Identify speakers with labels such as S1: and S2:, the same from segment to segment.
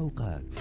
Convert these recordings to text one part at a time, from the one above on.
S1: الأوقات.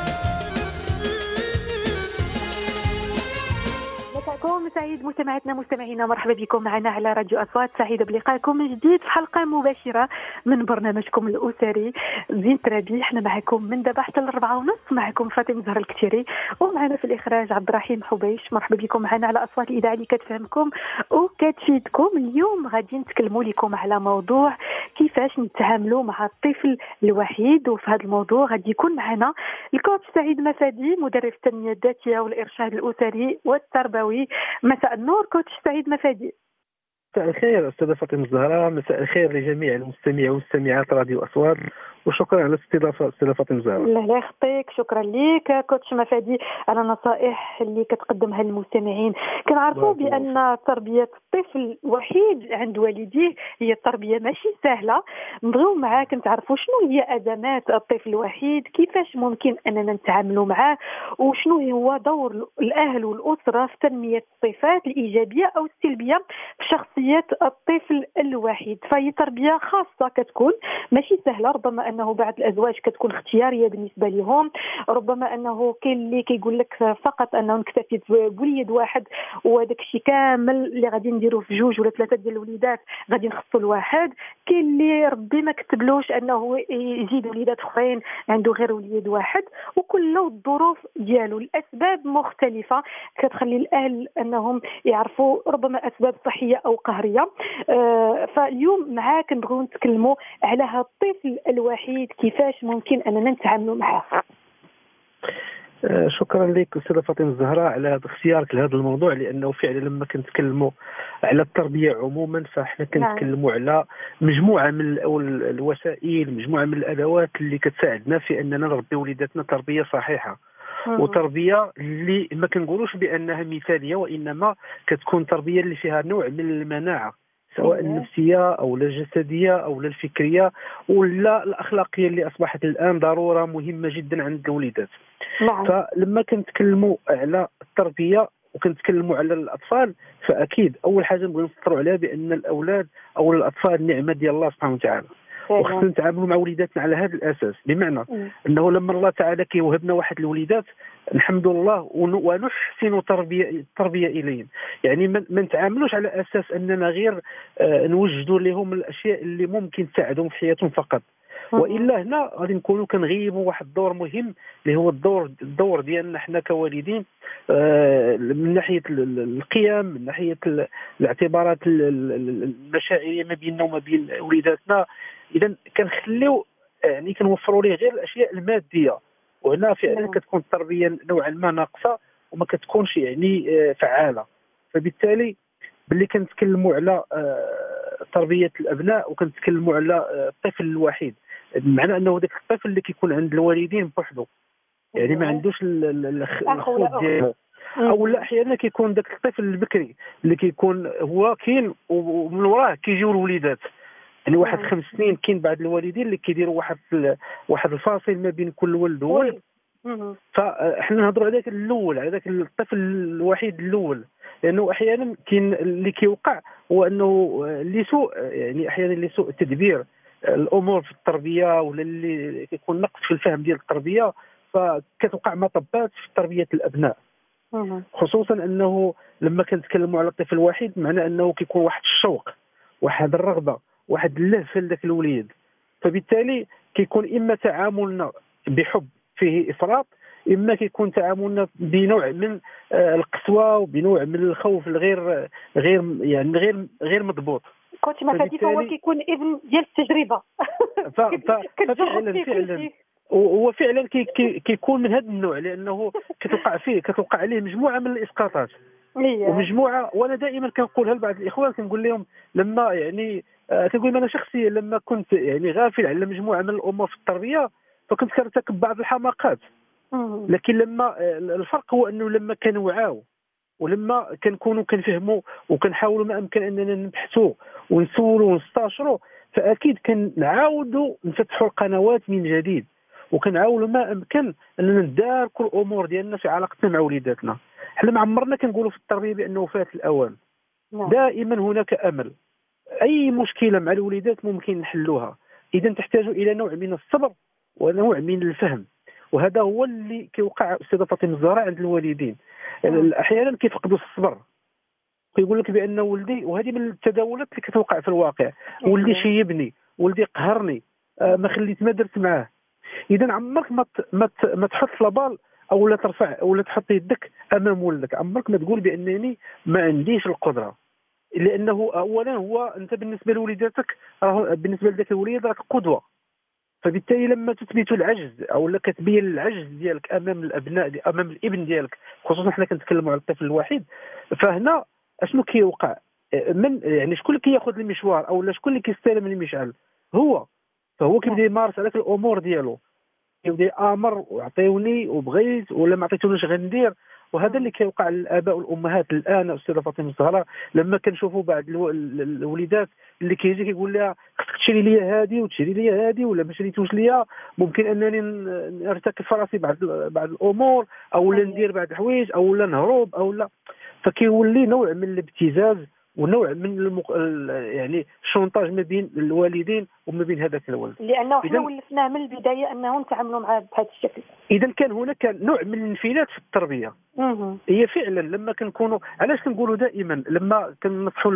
S2: مساءكم سعيد مستمعينا، مرحبا بكم معنا على راديو أصوات. سعيدة بلقائكم من جديد في حلقة مباشرة من برنامجكم الأسري زين ترابي. احنا معكم من دابا حتى 4:30. معكم فاطمة زهر الكتيري، ومعنا في الإخراج عبد الرحيم حبيش. مرحبا بكم معنا على أصوات الإذاعة اللي كتفهمكم وكتفيدكم. اليوم غادي نتكلموا لكم على موضوع كيفاش نتعاملوا مع الطفل الوحيد، وفي هذا الموضوع غادي يكون معنا الكوتش سعيد مفادي، مدرب التنمية الذاتية والإرشاد الأسري والتربوي. مساء النور كوتش سعيد مفادي.
S3: مساء الخير أستاذة فاطمة الزهراء، مساء الخير لجميع المستمعين والمستمعات راديو أصوات، وشكرا على الاستضافة أستاذة فاطمة الزهراء.
S2: الله يخطيك، شكرا ليك كوتش مفادي على النصائح اللي كتقدمها للمستمعين. كنعرفوا بأن تربية الطفل وحيد عند والديه هي التربية ماشي سهلة. نبغيو معاك نتعرفوا شنو هي أزمات الطفل الوحيد، كيفاش ممكن أننا نتعاملوا معاه، وشنو هو دور الأهل والأسرة في تنمية الصفات الإيجابية أو السلبية في شخصية الطفل الوحيد. فهي تربية خاصة كتكون ماشي سهلة، ربما أنه بعض الأزواج كتكون اختيارية بالنسبة لهم، ربما أنه كاين اللي كيقول لك فقط أنه نكتفي بوليد واحد وهذاك الشيء كامل اللي غادي نديروه في 2 ولا 3 ديال الوليدات غادي نخصوا الواحد. كاين اللي ربي ما كتبلوش أنه يزيد وليدات أخرين عنده غير وليد واحد، وكل الظروف ديالو الأسباب مختلفة كتخلي الأهل أنهم يعرفوا ربما أسباب صحية أو قهرية. فاليوم معاك نبغيو نتكلموا على هذا الطفل الوحيد، كيفاش ممكن أننا نتعاملوا معه.
S3: شكرا لك أستاذة فاطمة الزهراء على اختيارك لهذا الموضوع، لأنه فعلا لما كنتكلموا على التربية عموما فاحنا كنتكلموا على مجموعة من الوسائل، مجموعة من الأدوات اللي كتساعدنا في أننا نربي وليداتنا تربية صحيحة، وتربية اللي ما كنقولوش بأنها مثالية، وإنما كتكون تربية اللي فيها نوع من المناعة، سواء النفسية أو الجسدية أو الفكرية ولا الأخلاقية اللي أصبحت الآن ضرورة مهمة جدا عند الوليدات. فلما كنتكلموا على التربية وكنتكلموا على الأطفال، فأكيد أول حاجة نبغي نفطروا عليها بأن الأولاد أو الأطفال نعمة ديال الله سبحانه وتعالى، وخصنا نتعاملوا مع وليداتنا على هذا الأساس، بمعنى أنه لما الله تعالى كيوهبنا واحد الوليدات الحمد لله ونحسن التربية إليهم، يعني ما نتعاملوش على أساس أننا غير نوجدوا لهم الأشياء اللي ممكن تساعدهم في حياتهم فقط، وإلا هنا غادي نكونوا كنغيبوا واحد الدور مهم اللي هو الدور ديالنا حنا كوالدين، من ناحية القيم، من ناحية الاعتبارات المشاعرية ما بيننا وما بين وليداتنا. إذا كنخليو يعني كنوفروا ليه غير الأشياء المادية، وهنا فعلا كتكون التربية نوعا ما ناقصة وما كتكونش يعني فعالة. فبالتالي باللي كنتكلموا على تربية الأبناء وكنتكلموا على الطفل الوحيد، بمعنى أنه ذاك الطفل اللي كيكون عند الوالدين بوحده، يعني ما عندوش الأخوات ديالو، أو لا أحيانا كيكون ذاك الطفل البكري اللي كيكون هو كاين ومن وراه كيجيو الوليدات، يعني واحد 5 سنين كاين بعض الوالدين اللي كيديروا واحد الفاصل ما بين كل ولد وولد. فاحنا نهضروا على ذاك الاول، على ذاك الطفل الوحيد الاول، لانه احيانا كاين اللي كيوقع هو انه لسوء، يعني احيانا لسوء التدبير الامور في التربيه، ولا اللي كيكون نقص في الفهم ديال التربيه، فكتوقع مطبات في تربيه الابناء. خصوصا انه لما كنتكلموا على الطفل الوحيد معناه انه كيكون واحد الشوق، واحد الرغبه، واحد اللهفه لذاك الوليد، فبالتالي كيكون اما تعاملنا بحب فيه افراط، اما كيكون تعاملنا بنوع من القسوه وبنوع من الخوف الغير غير مضبوط.
S2: كنت ما فادي هو كيكون ابن ديال التجربه.
S3: فعلا هو فعلا كيكون من هذا النوع، لانه كتوقع عليه مجموعه من الاسقاطات ومجموعه. وانا دائما كنقولها لبعض الاخوان، كنقول لهم لما يعني كنقول انا شخصيا لما كنت يعني غافل على مجموعه من الامور في التربيه فكنت كنرتكب بعض الحماقات، لكن لما الفرق هو انه لما كنوعاو ولما كنكونوا كنفهموا وكنحاولوا ما امكن اننا نبحثوا ونسولوا ونستشروا، فاكيد كنعاودوا نفتحوا القنوات من جديد، وكنعاولوا ما امكن اننا نداركوا الامور ديالنا في علاقتنا مع وليداتنا. حنا ما عمرنا كنقولوا في التربيه بانه فات الاوان، دائما هناك امل. اي مشكله مع الوليدات ممكن نحلوها، اذا تحتاج الى نوع من الصبر ونوع من الفهم. وهذا هو اللي كيوقع استاذه فاطمه الزهراء عند الوالدين. احيانا كيفقدوا الصبر، كيقول لك بان ولدي، وهذه من التداولات اللي كتوقع في الواقع، ولدي شيبني، ولدي قهرني، ما خليت ما درت معاه. اذا عمرك ما تحط لابال او لا ترفع او لا تحط يدك امام ولدك، عمرك ما تقول بانني ما عنديش القدره، لانه اولا هو انت بالنسبه لوليداتك، بالنسبه لذاك الوليد راك قدوه. فبالتالي لما تثبت العجز او لا كتبين العجز ديالك امام الابناء، امام الابن ديالك، خصوصا حنا كنتكلموا على الطفل الوحيد، فهنا اشنو كيوقع؟ من يعني شكون اللي كياخذ المشوار او لا شكون اللي كيستلم المشعل؟ هو. فهو كيبدا يمارس عليك الامور ديالو، كيبدا يامر وعطيوني وبغيت ولا ما عطيتونيش غندير. وهذا اللي كيوقع للاباء والامهات الان. استاذه فاطمه الزهراء لما كنشوفوا بعض الوليدات اللي كيجي كيقول لها خصك تشري لي هذه وتشري لي هذه، ولا ما شريتوش ليا ممكن انني نرتكب في راسي بعض الامور، او لا ندير بعض الحوايج، او لا نهرب، او لا. فكيولي نوع من الابتزاز ونوع من يعني الشونطاج ما بين الوالدين وما بين هذاك الولد،
S2: لانه حنا ولفناه من البدايه انه نتعاملوا معاه بهذا الشكل.
S3: اذا كان هناك نوع من الانفلات في التربيه. هي فعلا لما كنكونوا، علاش كنقولوا دائما لما كننصحوا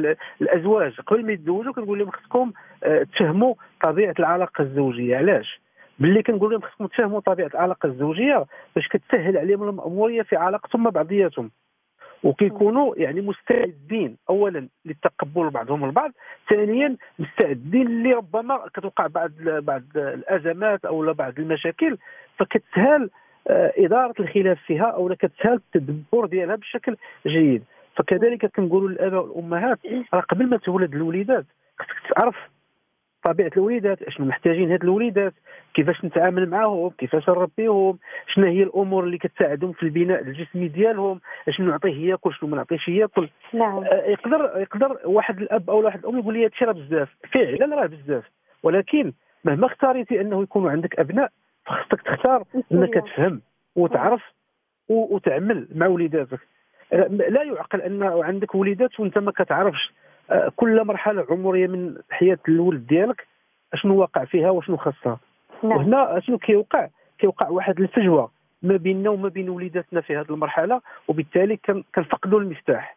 S3: الازواج قبل ما يتزوجوا كنقول لهم خصكم تفهموا طبيعه العلاقه الزوجيه. علاش؟ باللي كنقول لهم خصكم تفهموا طبيعه العلاقه الزوجيه باش كتسهل عليهم المأموريه في علاقتهم مع بعضياتهم، وكيكونوا يعني مستعدين اولا للتقبل بعضهم البعض، ثانيا مستعدين اللي ربما كتوقع بعض الازمات او بعض المشاكل، فكتسهل اداره الخلاف فيها او كتسهل التدبر ديالها بشكل جيد. فكذلك كنقولوا للاباء والامهات راه قبل ما تولد الوليدات خصك تعرف طبيعه الوليدات، اشنو محتاجين هاد الوليدات، كيفاش نتعامل معاهم، كيفاش نربيهم، شنو هي الامور اللي كتساعدهم في البناء الجسمي ديالهم، شنو نعطيه ياكل، شنو ما نعطيهش ياكل.
S2: نعم.
S3: يقدر واحد الاب او واحد الام يقول لي هادشي راه بزاف، فعلا راه بزاف، ولكن مهما اختاريتي انه يكونوا عندك ابناء فخصك تختار انك تفهم وتعرف وتعمل مع وليداتك. لا يعقل ان عندك وليدات وانت ما كتعرفش كل مرحله عمريه من حياه الولد ديالك اشنو واقع فيها وشنو خاصها. وهنا اشنو كيوقع واحد الفجوه ما بيننا وما بين وليداتنا في هذه المرحله، وبالتالي كنفقدوا المفتاح.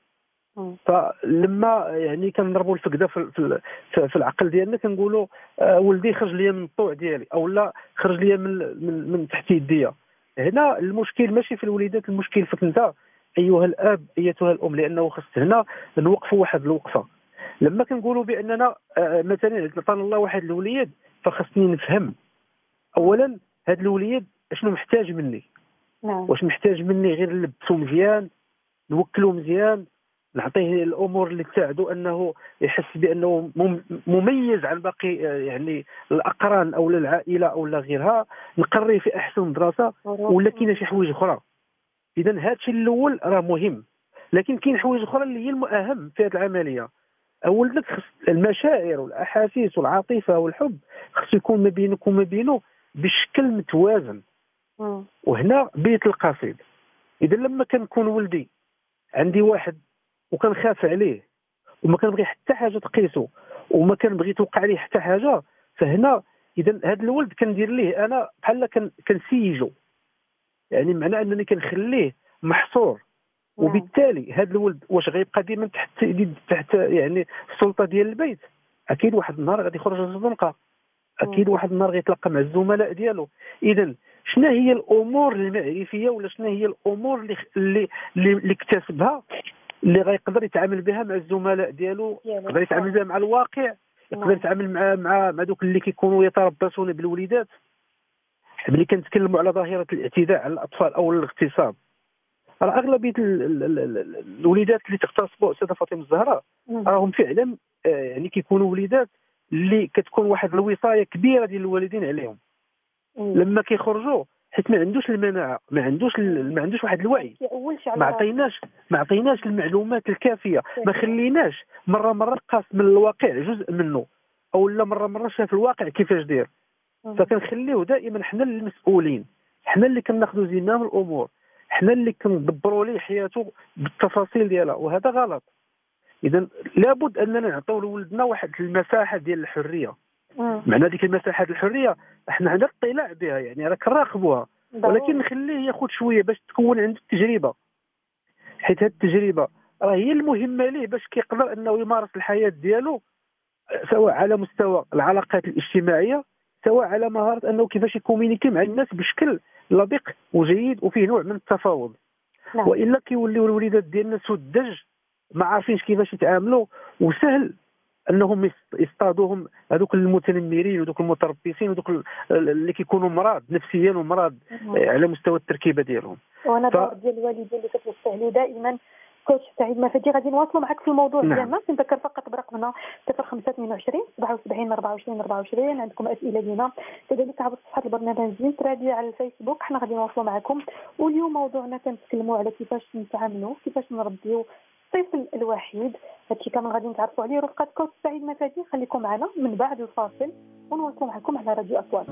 S3: فلما يعني كنضربوا الفقده في العقل ديالنا كنقولوا ولدي خرج ليا من الطوع ديالي او لا خرج ليا من تحت يديا. هنا المشكل ماشي في الوليدات، المشكل فيك انت ايها الاب ايتها الام، لانه خص هنا نوقفوا واحد الوقفه. لما كنقولوا باننا مثلا عطانا الله واحد الوليد فخصني نفهم اولا هذا الوليد اشنو محتاج مني. واش محتاج مني غير نلبسو مزيان، نوكلو مزيان، نعطيه الامور اللي تساعدوا انه يحس بانه مميز عن باقي يعني الاقران او العائله او غيرها، نقريه في احسن مدرسه، ولا كاينه شي حوايج اخرى. اذا هذا الشيء الاول راه مهم، لكن كاين حوايج اخرى اللي هي المؤهم في هذه العمليه. اولا خص المشاعر والاحاسيس والعاطفه والحب خص يكون ما بينك وما بينه بشكل متوازن. وهنا بيت القصيد. اذا لما كنكون ولدي عندي واحد وكنخاف عليه وما كنبغي حتى حاجه تقيسه وما كنبغي توقع ليه حتى حاجه، فهنا اذا هذا الولد كندير ليه انا بحال كنسيجو، يعني معنى انني كنخليه محصور. وبالتالي هذا الولد واش غيبقى ديما تحت يعني السلطه ديال البيت؟ اكيد واحد النهار غادي يخرج للزنقه، اكيد واحد النهار غيتلاقى مع الزملاء ديالو. اذا شنو هي الامور المعرفيه ولا شنو هي الامور اللي اكتسبها اللي غيقدر يتعامل بها مع الزملاء ديالو، يقدر يتعامل بها مع الواقع، يقدر يتعامل مع دوك اللي كيكونوا يتربصون بالوليدات. ملي كنتكلموا على ظاهره الاعتداء على الاطفال او الاغتصاب، راه اغلبيه الوليدات اللي تغتصبوا استاذه فاطمه الزهراء راهم فعلا يعني كيكونوا وليدات اللي كتكون واحد الوصايه كبيره ديال الوالدين عليهم. لما كيخرجوا حيت ما عندوش المناعه، ما عندوش واحد الوعي، ما عطيناش المعلومات الكافيه، ما خليناش مره قاس من الواقع جزء منه، او لا مره شاف الواقع كيفاش داير. فكنخليوه دائما حنا المسؤولين، حنا اللي كناخذوا زمام الامور، حنا اللي كندبروا ليه حياته بالتفاصيل ديالها، وهذا غلط. اذا لابد اننا نعطيو لولدنا واحد المساحه ديال الحريه، معنى ديك المساحات الحريه احنا عندنا اطلاع بها، يعني راه كنراقبوها، ولكن نخليه ياخذ شويه باش تكون عنده التجربه، حيت هذه التجربه راه هي المهمه ليه باش كيقدر انه يمارس الحياه ديالو، سواء على مستوى العلاقات الاجتماعيه، سواء على مهاره انه كيفاش يكومينيكي مع الناس بشكل لبق وجيد وفيه نوع من التفاوض. والا كيوليو الوليدات ديالنا سذج ما عارفينش كيفاش يتعاملوا، وسهل انهم يصطادوهم هذوك المتنمرين ودوك المتربصين ودوك اللي كيكونوا مرض نفسيا ومرض على مستوى التركيبه ديالهم.
S2: وانا ديال الوالدين اللي كتستهلوا دائما. كوتش سعيد مفادي غادي نواصلوا معك في الموضوع ديالنا. كنذكر فقط برقمنا 0522 27 24 24. عندكم اسئله لينا كذلك عبر صفحه البرنامج زين ترادي على الفيسبوك، حنا غادي نواصلوا معكم. واليوم موضوعنا كنتكلموا على كيفاش نتعاملوا، كيفاش نربيو الطفل الوحيد. هادشي كامل غادي نتعرفوا عليه رفقه كوتش سعيد مفادي. خليكم معنا من بعد الفاصل ونواصلوا معكم على راديو أصوات.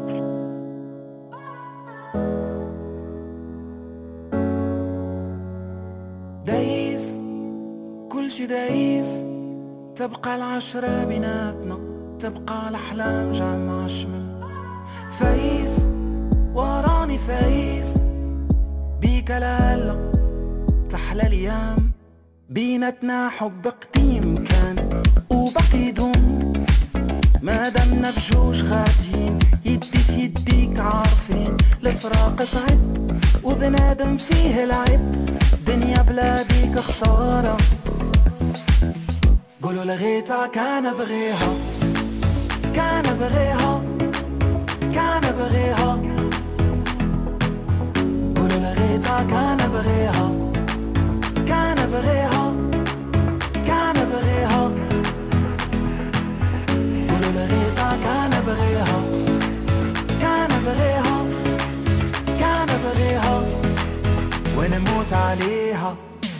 S1: دايس كل شي دايس، تبقى العشرة بيناتنا، تبقى الأحلام جامعة شمل. فايس وراني فايس بيك لهلا تحلى الأيام، بيناتنا حب قديم كان وبقي يدوم، ما دمنا بجوج غاديين يدي في يديك عارفين الفراق صعب وبنادم فيه العيب، دنيا بلا بيك خسارة. قولوا لغيتها كان بغيها، كان بغيها، كان بغيها. قولوا لغيتها كان بغيها، كان بغيها، كان بغيها. قولوا لغيتها كان بغيها، كان بغيها، كان بغيها، ونموت عليها.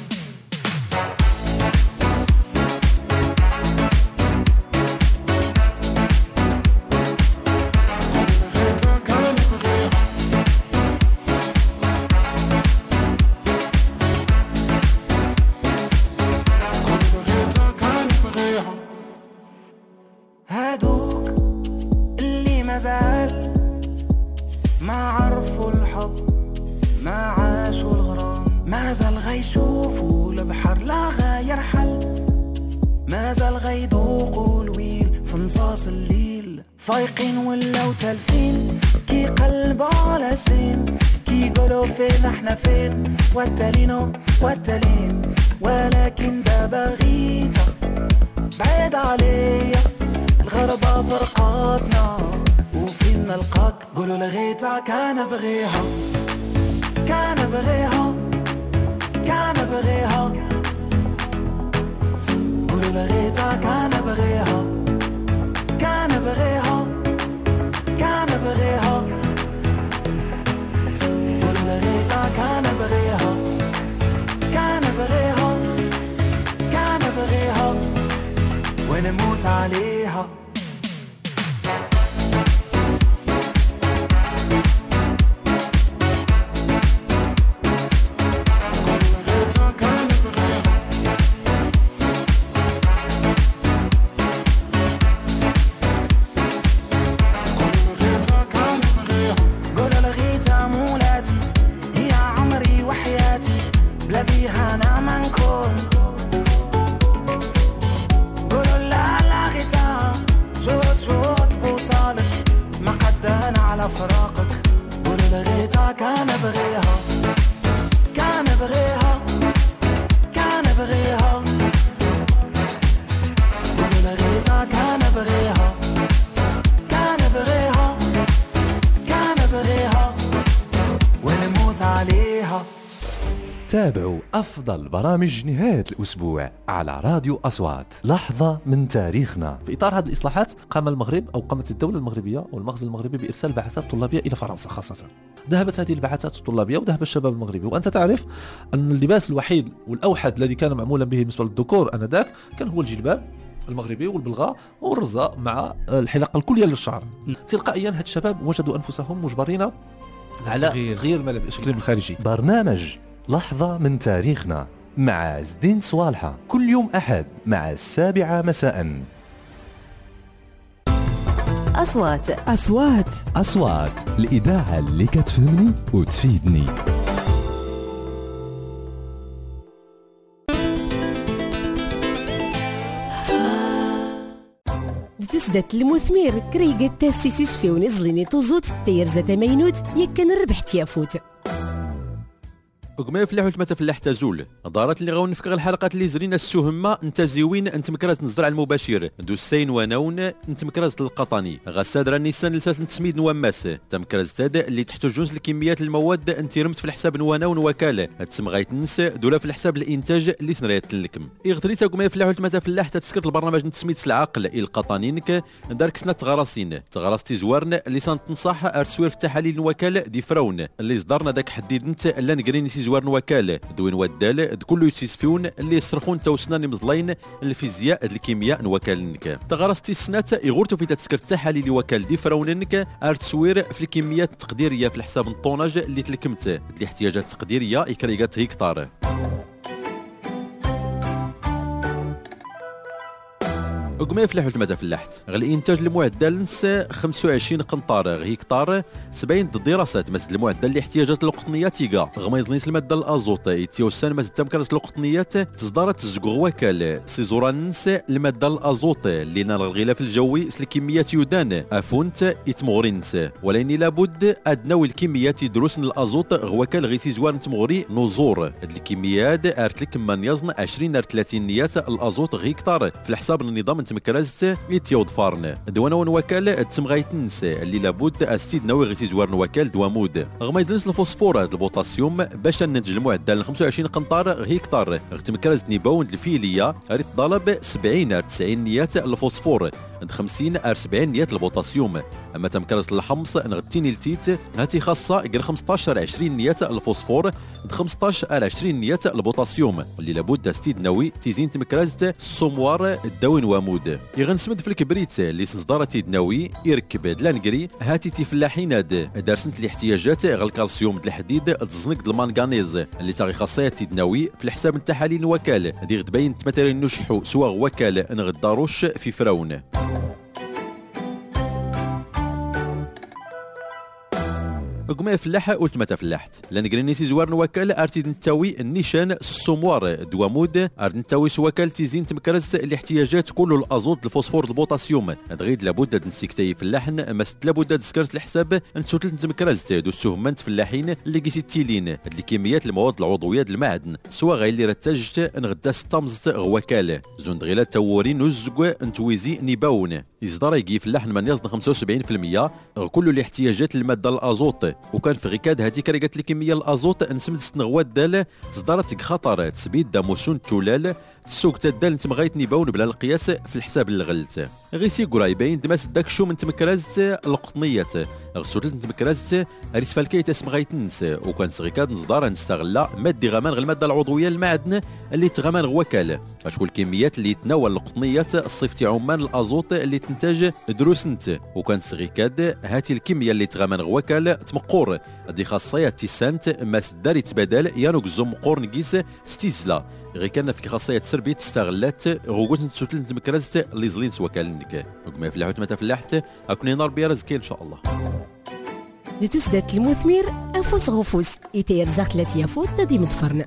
S1: هادوك اللي مازال ما عرفوا الحب، ما عاشوا الغرام، ما زال غيشوفوا البحر لا غيرحل، ما زال غيدوقوا الويل في نصاص الليل، فايقين ولاو تالفين كي قلب على سين، كي يقولوا فين احنا فين والتالينو والتالين، ولكن دابا غيتا بعيد عليا الغربة فرقاتنا وفين نلقاك. قولوا لغيتها كان بغيها، كان بغيها، كان بغيها. قولوا لغيتها كان بغيها، كان بغيها، كان بغيها. قولوا لغيتها كان بغيها، كان بغيها، كان بغيها، ونموت عليها.
S4: تابعوا أفضل برامج نهاية الأسبوع على راديو أصوات. لحظة من تاريخنا.
S5: في إطار هذه الإصلاحات قام المغرب أو قامت الدولة المغربية والمخزن المغربي بإرسال بعثات طلابية إلى فرنسا خاصة. ذهبت هذه البعثات الطلابية وذهب الشباب المغربي، وأنت تعرف أن اللباس الوحيد والأوحد الذي كان معمولا به بالنسبة للذكور آنذاك كان هو الجلباب المغربي والبلغاء والرزاء مع الحلاقة الكلية للشعر. تلقائيا هاد الشباب وجدوا أنفسهم مجبرين على تغيير شكلهم الخارجي.
S4: برنامج لحظة من تاريخنا مع زدين صوالحة كل يوم أحد مع 7 مساء.
S6: أصوات.
S4: أصوات الإذاعة اللي كتفهمني وتفيدني.
S6: تسدت المثمير كريقة تاسيسيس في ونزليني توزوت تير زتا مينوت يكن الربح تيافوت.
S5: وكما يفلح وثمة فلاح تزول دارت اللي غاون نفكر الحلقات اللي زرينا السهمة انت زيوين انت مكراز نزرع المباشر دوسين ونون انت مكراز القطني غسادرا نيسان لساس تسميد نواماس تمكراز تاد اللي تحت جوز الكميات المواد انت رمت في الحساب نونون وكاله تسمى غايتنس دوله في الحساب الانتاج اللي سنريت لكم اغتريتا كما يفلح وثمة فلاح تتسكر البرنامج نتسميد العقل القطنينك دارك سنه تغراسين تغرستي زوارن اللي تنصح ارسوير في التحاليل الوكاله دي فرون اللي صدرنا داك حديد انت لا نقرين زوار وكاله دوين ودال كله يسيسفيون اللي يصرخون توسنان مزلين الفيزياء الكيمياء نوكالنك تغرستي السنات يغورتو في تذكر التحاليل وكال دي فروننك ارتسوير في الكميات التقديريه في الحساب الطوناج اللي تلكمت الاحتياجات التقديريه يكريغات هكتار وكما يفلح وثمة فلاحت غير الانتاج المعدل نس 25 قنطار هكتار 70 الدراسات مسد المعدل لاحتياجات القطنيات تيغا غميزنيس الماده الازوت يتيوسان مسد تمكرت القطنيات تصدرت الزقوغ وكال سيزورانس الماده الازوت اللي نال الغلاف الجوي الكميات يودان افونت يتمغرينس ولكن لابد ادناو الكميات يدرسن الازوت غوكال غي سيزوان تمغري نزور هاد الكميات ارتلك من يزن 20 ل 30 نيات الازوت هكتار في الحساب النظام مكرازت يتيود فارن دوانا وكال تسمغايتنس اللي لابد استيد نوي غيتي دوار وكال دوامود غمايزنس الفوسفور البوتاسيوم باش ننتج المعدل 25 قنطار هكتار غتمكرز نيباون الفيليه ريت طلب 70 90 نيات الفوسفور 50 40 نيات البوتاسيوم اما تمكرز الحمص نغتيني التيت هاتي خاصه غير 15 20 نيات الفوسفور 15 20 نيات البوتاسيوم اللي لابد استيد نووي تيزين تمكرزت السموار الدوين وامود يغنسمد في الكبريت اللي صدارتي دناوي يركب لانكري هاتي تفلاحين دارسنت الاحتياجات غير الكالسيوم الحديد تزنق المانغانيز اللي تاغي خاصيات دناوي في الحساب التحاليل وكال هذه تبين تمثل نشحو سواء وكال نغداروش في فرعون كما فلاح وثمة فلاحت لان كرينيسي زوار وكال ارتي نتاوي النيشان السموار دوامود ارد نتاوي وكال تيزين تمكرز الاحتياجات كل الازوت الفوسفور البوتاسيوم غيد لابد نسيكتاي فلاحن ما لابد تذكرت الحساب نتوتل تمكرز دو السهمان فلاحين اللي قيسي التيلين الكميات المواد العضويه المعدن سواء غير اللي رتاجت نغدا ستامز وكال زون دغيلا تورين وزق نتويزي نيباون يصدر يجي فلاحن من يصدر 75% كل الاحتياجات الماده الازوت وكان في غيكاد هذيك ريقات الكميه الازوت نسمد سنغوات دال تصدرت خطر تسبيد داموسون تولال السوق تدال نتمغايت نيباون بلا القياس في الحساب الغلت غيسي قرايبين دماس داك شو من تمكرازت القطنيات غسوت نتمكرازت ريس فالكي تسمغايت نس وكان سغيكاد نصدار نستغلا مادي غمان غير الماده العضويه المعدن اللي تغمان وكال اشكون الكميات اللي تناول القطنيات الصيفتي عمان الازوت اللي تنتج دروسنت وكان سغيكاد هاتي الكميه اللي تغمان وكال تمقور دي خاصيات تيسانت ماس داري تبادل يانوك زمقور نقيس ستيزلا غير كان في خاصيات سربيت استغلات غوغوت نتسوتل نتمكرزت اللي زلين سوكالنك وكما يفلحوا ما تفلحت اكوني نار بيا رزقي ان شاء الله
S6: لتسدت المثمير انفوس غفوس يتير زاخت لاتيا فوت تدي متفرن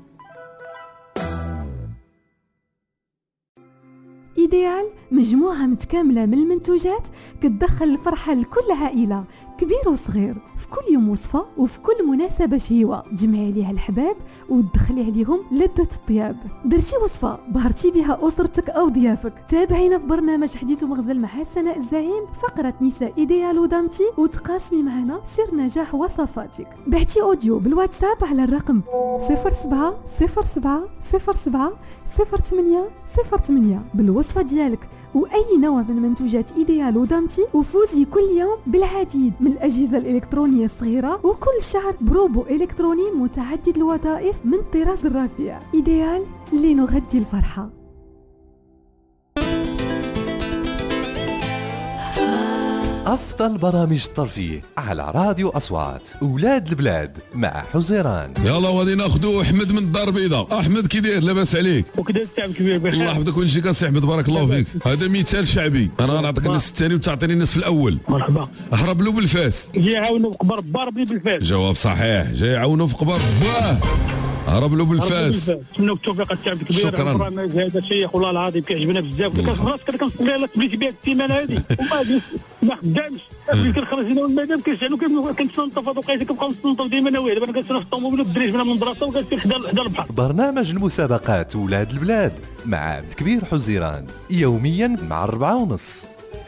S7: إيديال مجموعة متكاملة من المنتوجات كتدخل الفرحة لكل عائلة كبير وصغير في كل يوم وصفة وفي كل مناسبة شهيوة تجمعي عليها الحباب وتدخلي عليهم لذة الطياب درتي وصفة بهرتي بها أسرتك أو ضيافك تابعينا في برنامج حديث ومغزل مع سناء الزعيم فقرة نساء إيديال ودامتي وتقاسمي معنا سر نجاح وصفاتك بعتي أوديو بالواتساب على الرقم 07 07 07 08 08 بالوصفة ديالك وأي نوع من منتوجات إيديال ودامتي وفوزي كل يوم بالعديد من الأجهزة الإلكترونية الصغيرة وكل شهر بروبو إلكتروني متعدد الوظائف من طراز الرفيع إيديال لنغدي الفرحة
S4: أفضل برامج الترفيه على راديو أصوات. أولاد البلاد مع حزيران.
S8: يلا غادي ناخذوا احمد من الدار البيضاء. احمد كي داير؟ لاباس عليك؟
S3: وكذا التعب كبير بخير.
S8: الله يحفظك ونجي كنسي احمد، بارك الله فيك. هذا مثال شعبي، انا غنعطيك النصف الثاني وتعطيني النصف الاول.
S3: مرحبا.
S8: هرب له بالفاس.
S3: جاي يعاونوا في قبر ضاربني بالفاس.
S8: جواب صحيح، جاي يعاونوا في قبر باه هرب له بالفاس.
S3: نتمنى التوفيق التعب كبير.
S8: شكرا.
S3: البرنامج هذا الشيخ والله العظيم كيعجبنا بزاف. كنخلص كنصلي على تبليتي بهذه السيمانه هذه وما ما خدامش. كنخرج هنا والمدام كنشعلوا كنتنطف هذا وقيت كنبقاو نتنطف ديما انا وهذا. انا كنسنى في الطوموبيل والدريج من المدرسه وكنسير حدا البحر.
S4: برنامج المسابقات ولاد البلاد مع عبد الكبير حزيران يوميا مع 4:30.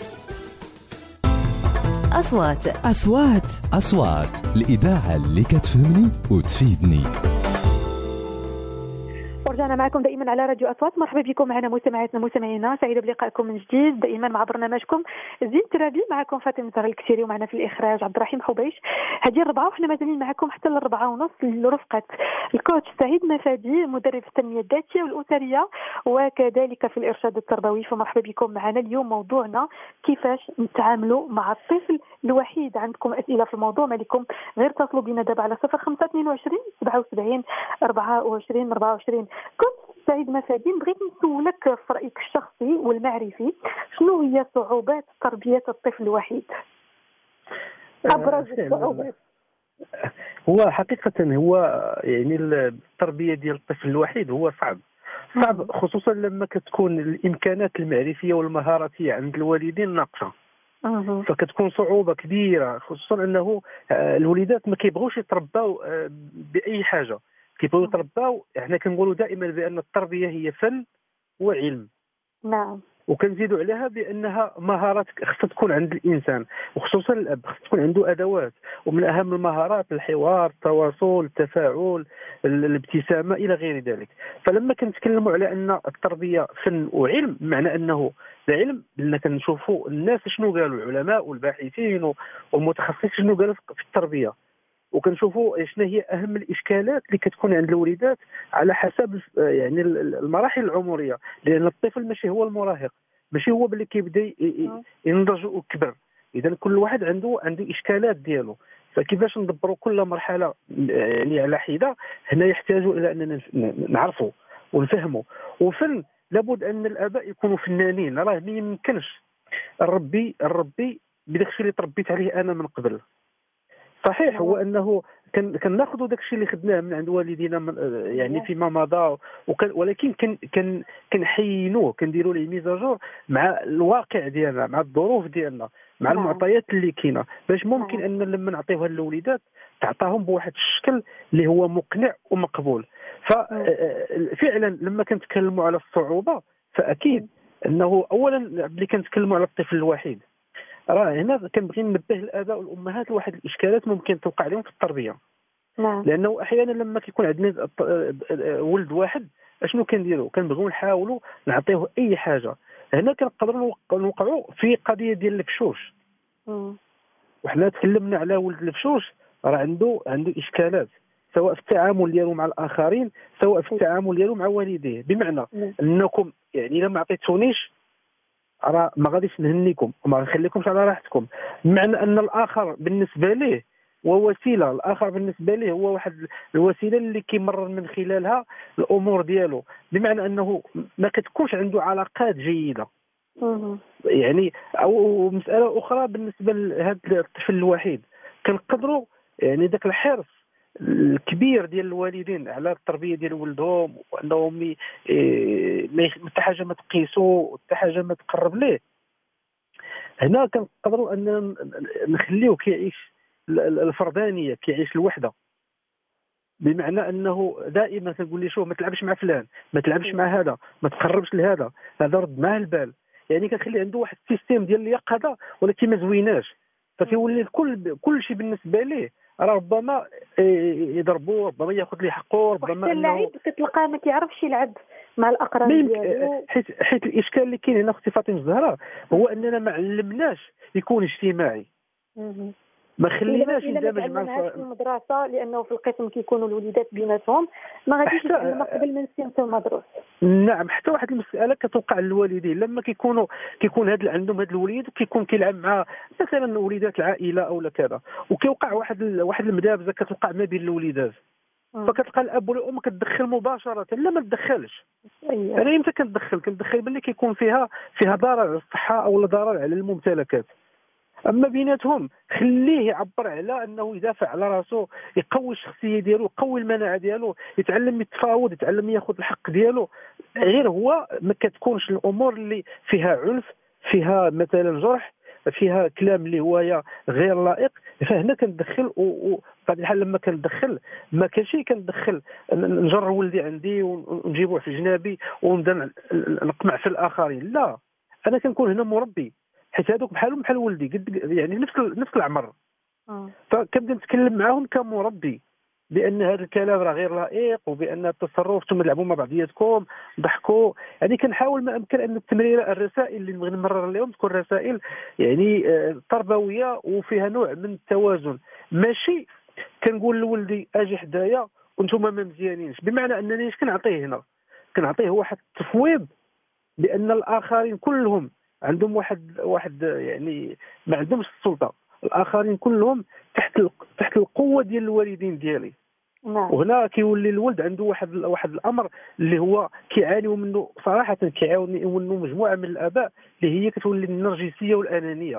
S4: أصوات الإذاعة اللي كتفهمني وتفيدني.
S2: ورجعنا معكم دائما على راديو أصوات. مرحبا بكم معنا مستمعاتنا ومستمعينا، سعيدة بلقائكم من جديد دائما مع برنامجكم زين ترابي. معكم فاطمة زهر الكثيري ومعنا في الإخراج عبد الرحيم حبيش. هذه 4 وحنا مازالين معكم حتى 4:30 لرفقة الكوتش سعيد مفادي مدرب التنمية الذاتية والأسرية وكذلك في الإرشاد التربوي. فمرحبا بكم معنا. اليوم موضوعنا كيفاش نتعاملوا مع الطفل الوحيد. عندكم أسئلة في الموضوع، ما لكم غير تصلوا بنا دابا على 0522 77 24 24. كنت سعيد مفادي، بغيت نسولك في رأيك الشخصي والمعرفي شنو هي صعوبات تربية الطفل الوحيد؟ أبرز الصعوبات.
S3: هو حقيقة هو يعني التربية ديال الطفل الوحيد هو صعب خصوصا لما كتكون الإمكانات المعرفية والمهاراتية عند الوالدين ناقصة. فكتكون صعوبة كبيرة، خصوصا أنه الوليدات ما كيبغوش يترباو بأي حاجة، كيبغيو يترباو. احنا كنقولوا دائما بان التربيه هي فن وعلم.
S2: نعم.
S3: وكنزيدوا عليها بانها مهارات خصها تكون عند الانسان، وخصوصا الاب خص تكون عنده ادوات. ومن اهم المهارات الحوار، التواصل، التفاعل، الابتسامه الى غير ذلك. فلما كنتكلموا على ان التربيه فن وعلم، معنى انه العلم بدنا كنشوفوا الناس شنو قالوا، العلماء والباحثين والمتخصصين شنو قالوا في التربيه، وكنشوفوا شنو هي اهم الاشكالات اللي كتكون عند الوليدات على حسب يعني المراحل العمريه. لان الطفل ماشي هو المراهق، ماشي هو اللي كيبدا ينضج وكبر. اذا كل واحد عنده اشكالات ديالو. فكيفاش ندبروا كل مرحله يعني على حده، هنا يحتاج الى اننا نعرفوا ونفهموا. وفن لابد ان الاباء يكونوا فنانين. راه ما يمكنش الربي بداك الشيء اللي تربيت عليه انا من قبل. صحيح هو انه كناخذوا داك الشيء اللي خدناه من عند والدينا يعني فيما مضى، ولكن كنحينوه، كنديروا ليه ميزاجور مع الواقع ديالنا، مع الظروف ديالنا، مع المعطيات اللي كاينه، باش ممكن ان لما نعطيوها للوليدات تعطاهم بواحد الشكل اللي هو مقنع ومقبول. ففعلا لما كنتكلموا على الصعوبه، فاكيد انه اولا ملي كنتكلموا على الطفل الوحيد، راه هنا كنبغي ننبه الاباء والامهات لواحد الاشكالات ممكن توقع عليهم في التربيه.
S2: نعم.
S3: لانه احيانا لما كيكون عندنا ولد واحد اشنو كنديروا؟ كنبغيو نحاولوا نعطيوه اي حاجه. هنا كنقدروا نوقعوا في قضيه ديال الفشوش. وحنا تكلمنا على ولد الفشوش، راه عنده اشكالات سواء في التعامل ديالو مع الاخرين، سواء في التعامل ديالو مع والديه. بمعنى انكم يعني الا ما عطيتونيش راه ما غاديش نهنيكم وما غنخليكمش على راحتكم. بمعنى ان الاخر بالنسبه ليه هو وسيله، الاخر بالنسبه ليه هو واحد الوسيله اللي كيمرر من خلالها الامور ديالو. بمعنى انه ما كتكونش عنده علاقات جيده. يعني او مساله اخرى بالنسبه لهذا الطفل الوحيد، كنقدروا يعني ذاك الحرص الكبير ديال الوالدين على التربيه ديال ولدهم، وانهم حتى حاجه ما تقيسوا، حتى حاجه ما تقرب ليه. هنا كنقدروا ان نخليوه كيعيش الفردانيه، كيعيش الوحده. بمعنى انه دائما كنقول لي شوف ما تلعبش مع فلان، ما تلعبش مع هذا، ما تقربش لهذا، هذا رد معاه البال. يعني كنخلي عنده واحد السيستيم ديال اليقظه ولكن ما زويناش. فكيولي كل شيء بالنسبه ليه راه ربما يضربوه، ربما ياخذ ليه حقه، ربما
S2: اللعيب كتلقاه ما كيعرفش يلعب مع الاقران ديالو.
S3: حيت الاشكال اللي كاين هنا اختي فاطمه الزهراء هو اننا ما علمناش يكون اجتماعي. ما خليناش ندمج
S2: مع في المدرسه، لانه في القسم كيكونوا الوليدات بيناتهم ما غاديش يتعلم قبل ما نسينتو المدروس.
S3: نعم، حتى واحد المساله كتوقع للوالدين لما كيكون هاد عندهم هاد الوليد وكيكون كيلعب مع مثلا وليدات العائله او كذا، وكيوقع واحد المدابزه كتوقع ما بين الوليدات، فكتلقى الاب ولا الام كتدخل مباشره. لا، ما تدخلش. انا امتى كندخل باللي كيكون فيها ضرر على الصحه او ضرر على الممتلكات. اما بيناتهم خليه يعبر على انه يدافع على راسه، يقوي الشخصيه ديالو، يقوي المناعه ديالو، يتعلم يتفاوض، يتعلم ياخذ الحق ديالو. غير هو ما كتكونش الامور اللي فيها عنف، فيها مثلا جرح، فيها كلام اللي هو غير لائق. فهنا كندخل وبعد الحال لما كندخل ما كانش كندخل نجر ولدي عندي ونجيبوه في جنابي ونبدا نقمع في الاخرين. لا، انا كنكون هنا مربي، حيت هذوك بحالهم بحال ولدي، يعني نفس العمر. فكنبدا نتكلم معاهم كمربي بان هذا الكلام راه غير لائق، وبان التصرف انتم تلعبوا مع بعضياتكم ضحكوا. يعني كنحاول ما امكن ان التمرير الرسائل اللي نبغي نمرر لهم تكون رسائل يعني تربويه وفيها نوع من التوازن. ماشي كنقول لولدي اجي حدايا وانتم ما مزيانينش، بمعنى انني اش كنعطيه هنا؟ كنعطيه واحد التفويض بان الاخرين كلهم عندهم واحد يعني ما عندهمش السلطه، الاخرين كلهم تحت القوه ديال الوالدين ديالي. وهنا كيولي الولد عنده واحد الامر اللي هو كيعانيوا منه صراحه، كيعاونوا منه مجموعه من الاباء اللي هي كتولي النرجسيه والانانيه.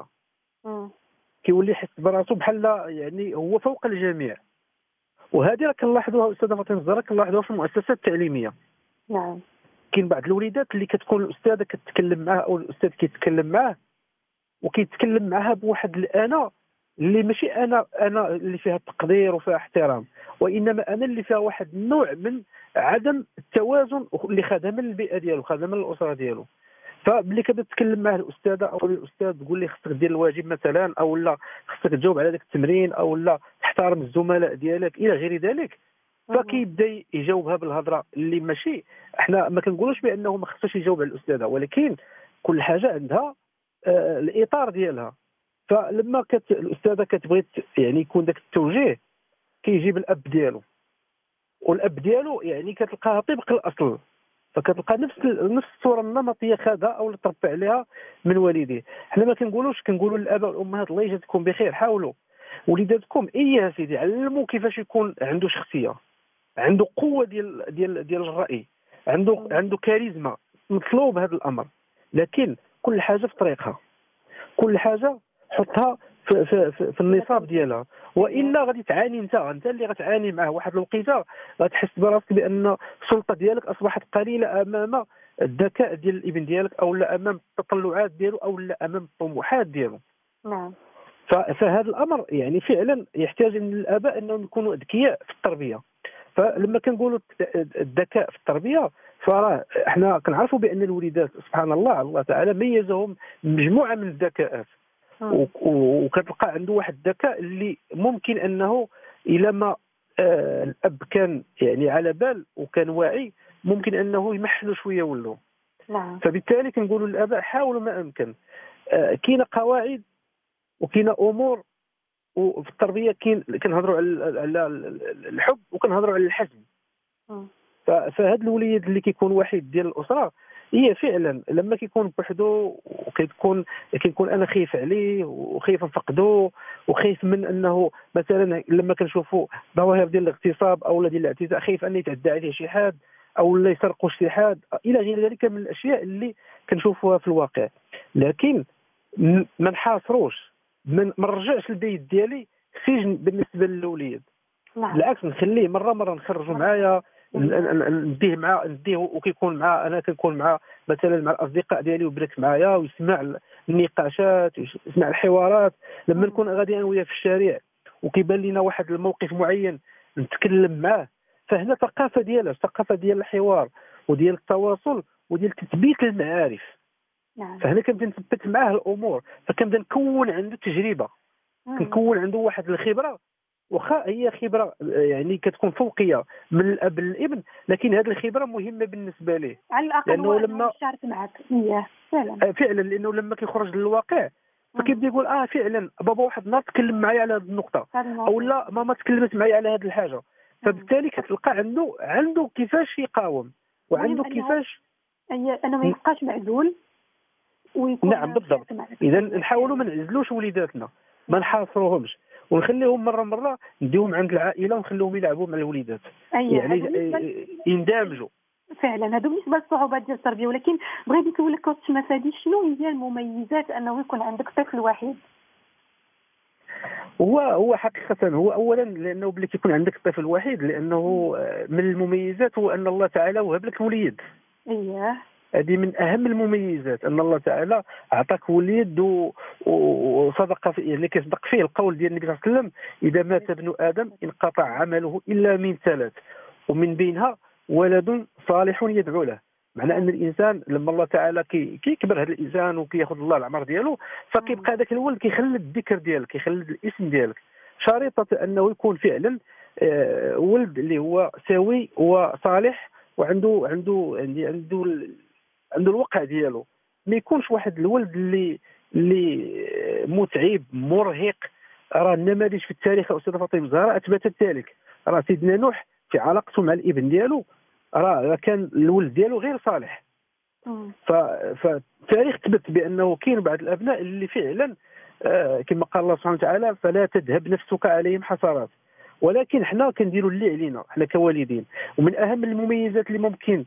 S3: كيولي يحس براسو بحال يعني هو فوق الجميع. وهذه راه كنلاحظوها استاذه فاطمه الزهراء، كنلاحظوها في المؤسسات التعليميه.
S2: نعم،
S3: كاين بعض الوليدات اللي كتكون الاستاذه كتكلم معاه او الاستاذ كيتكلم معاه وكيتكلم معها بواحد الانا اللي ماشي انا اللي فيها تقدير وفيها احترام، وانما انا اللي فيها واحد النوع من عدم التوازن اللي خدها من البيئه ديالو، خدها من الاسره ديالو. فملي كتبدا تتكلم معه الاستاذه او الاستاذ تقول لي خصك دير الواجب مثلا، او لا خصك تجاوب على ذاك التمرين، او لا تحترم الزملاء ديالك الى غير ذلك، فكيبدا يجاوبها بالهضره اللي ماشي. احنا ما كنقولوش بانه ما خصوش يجاوب على الاستاذه، ولكن كل حاجه عندها الاطار ديالها. فلما الاستاذه كتبغي يعني يكون ذاك التوجيه، كيجيب الاب ديالو، والاب ديالو يعني كتلقاها طبق الاصل، فكتلقى نفس الصوره النمطيه خدها او اللي تربى عليها من والديه. حنا ما كنقولوا للاباء والامهات الله يجازيكم بخير، حاولوا وليداتكم يا سيدي علموا كيفاش يكون عنده شخصيه، عنده قوه ديال الراي، عنده كاريزما. مطلوب هذا الامر، لكن كل حاجه في طريقها، كل حاجه حطها في النصاب ديالها، والا غادي تعاني انت اللي غتعاني معه. واحد الوقيته غتحس براسك بان السلطه ديالك اصبحت قليله امام الذكاء ديال الابن ديالك، او لا امام التطلعات ديالو، او لا امام الطموحات ديالو.
S2: نعم.
S3: فهذا الامر يعني فعلا يحتاج من الاباء انهم يكونوا اذكياء في التربيه. فلما كنقولوا الذكاء في التربيه، فراه احنا كنعرفوا بان الوليدات سبحان الله تعالى ميزهم مجموعه من الذكاءات، وكتلقى عنده واحد الذكاء اللي ممكن انه الى ما الاب كان يعني على بال وكان واعي ممكن انه يمحلوا شويه ولو.
S2: نعم.
S3: فبالتالي كنقولوا للاباء حاولوا ما امكن. كاينه قواعد وكاينه امور، وفي التربيه كنهضروا على الحب وكنهضروا على الحزم. فهذا الوليد اللي كيكون وحيد ديال الاسره، هي فعلا لما كيكون بوحدو كيكون انا خايف عليه وخايف نفقدو وخايف من انه مثلا لما كنشوفوا ظواهر ديال الاغتصاب او ديال الاعتداء خايف ان يتعدى عليه شي حد او لا يسرقوا شي حد الى غير ذلك من الاشياء اللي كنشوفوها في الواقع. لكن ما نحاصروش، ما نرجعش البيت ديالي سجن بالنسبه للوليد. بالعكس نخليه مره نخرجوا معايا، نديه وكيكون مع انا كنكون مع مثلا مع الاصدقاء ديالي وبرك معايا ويسمع النقاشات ويسمع الحوارات. لما نكون غادي انا وياه في الشارع وكيبان لنا واحد الموقف معين نتكلم معاه، فهنا ثقافه ديال الحوار وديال التواصل وديال تثبيت المعارف. فهنا كنبدا نثبت معاه الامور، فكنبدا نكون عنده تجربه، كنكون عنده واحد الخبره، واخا هي خبره يعني كتكون فوقيه من الاب للابن، لكن هذه الخبره مهمه بالنسبه ليه
S2: على الاقل. لانه لما شارك معك فعلا
S3: لانه لما كيخرج للواقع فكيبدا يقول فعلا بابا واحد النهار تكلم معايا على هذه النقطه، او لا ماما تكلمت معايا على هذه الحاجه. فبالتالي كتلقى عنده كيفاش يقاوم وعنده كيفاش
S2: انا ما يبقاش معزول ويكون.
S3: نعم بالضبط. اذا نحاولوا ما نعزلوش وليداتنا، ما نحاصروهمش، ونخليهم مره نديهم عند العائله ونخليهم يلعبوا مع الوليدات، يعني يندمجوا.
S2: فعلا هذا بالنسبه للصعوبات ديال التربيه. ولكن بغيت نسولك كوتش مفادي، شنو هي المميزات انه يكون عندك طفل وحيد؟
S3: هو حقيقه هو اولا لانه بلي كيكون عندك طفل وحيد، لانه من المميزات هو ان الله تعالى وهب لك وليد. هذه من اهم المميزات، ان الله تعالى اعطاك وليد وصدق فيه، يعني كيصدق فيه القول ديال النبي صلى الله عليه وسلم: اذا مات ابن ادم انقطع عمله الا من ثلاث ومن بينها ولد صالح يدعو له. معنى ان الانسان لما الله تعالى كيكبر هذا الانسان وكياخذ الله العمر ديالو، فكيبقى هذاك الولد كيخلد الذكر ديالك، كيخلد الاسم ديالك، شريطه انه يكون فعلا ولد اللي هو سوي وصالح وعنده الوقع ديالو. ما يكونش واحد الولد اللي متعب مرهق. راه النماذج في التاريخ استاذه فاطمه الزهراء اثبتت ذلك. راه سيدنا نوح في علاقته مع الابن ديالو راه كان الولد ديالو غير صالح. فالتاريخ ثبت بانه كاين بعض الابناء اللي فعلا كما قال الله سبحانه وتعالى: فلا تذهب نفسك عليهم حسرات. ولكن حنا كنديروا اللي علينا حنا كوالدين. ومن اهم المميزات اللي ممكن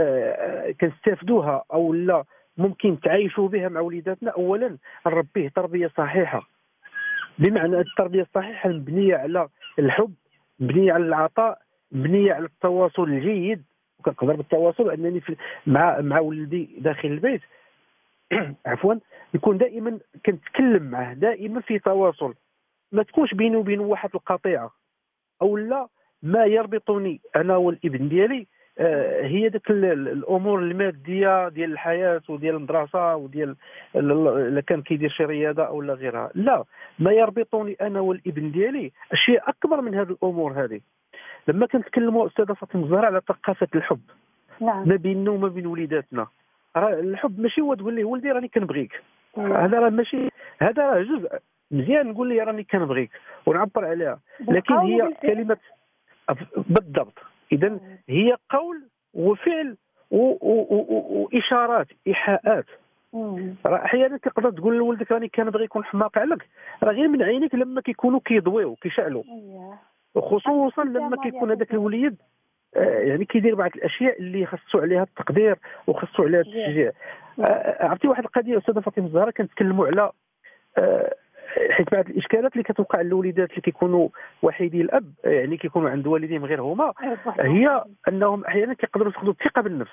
S3: كنستافدوها او لا ممكن تعيشوا بها مع وليداتنا، اولا نربيه تربيه صحيحه، بمعنى التربيه الصحيحه مبنيه على الحب، مبنيه على العطاء، مبنيه على التواصل الجيد. وكنقدر بالتواصل انني مع ولدي داخل البيت عفوا يكون دائما كنتكلم معه، دائما في تواصل، ما تكونش بيني وبين واحد القطيعه او لا. ما يربطني انا والابن ديالي هي ديك الامور الماديه ديال الحياه وديال المدرسه وديال الا كان كيدير شي رياضه او لا غيرها. لا، ما يربطني انا والابن ديالي اشياء اكبر من هذه الامور هذه. لما كنتكلموا استاذه فاطمه الزهراء على ثقافه الحب ما بيننا وما بين وليداتنا، راه الحب ماشي هو تقول لي ولدي راني كنبغيك، هذا راه ماشي، هذا راه جزء مزيان نقول لي راني كنبغيك ونعبر عليها، لكن هي كلمه بالضبط. اذا هي قول وفعل واشارات ايحاءات. راه احيانا تقدر تقول لولدك راني كنبغيك ونحماق عليك، راه غير من عينيك لما كيكونوا كيضويو كيشعلوا، وخصوصا لما كيكون هذاك الوليد يعني كيدير بعض الاشياء اللي خصو عليها التقدير وخصو عليها التشجيع. عرفتي واحد القضيه استاذه فاطمه الزهراء كنتكلموا على حيت بعض الاشكالات اللي كتوقع للوليدات اللي كيكونوا وحيدي الاب، يعني كيكونوا عند والديهم غير هما، هي انهم احيانا كيقدروا يفقدوا الثقه بالنفس،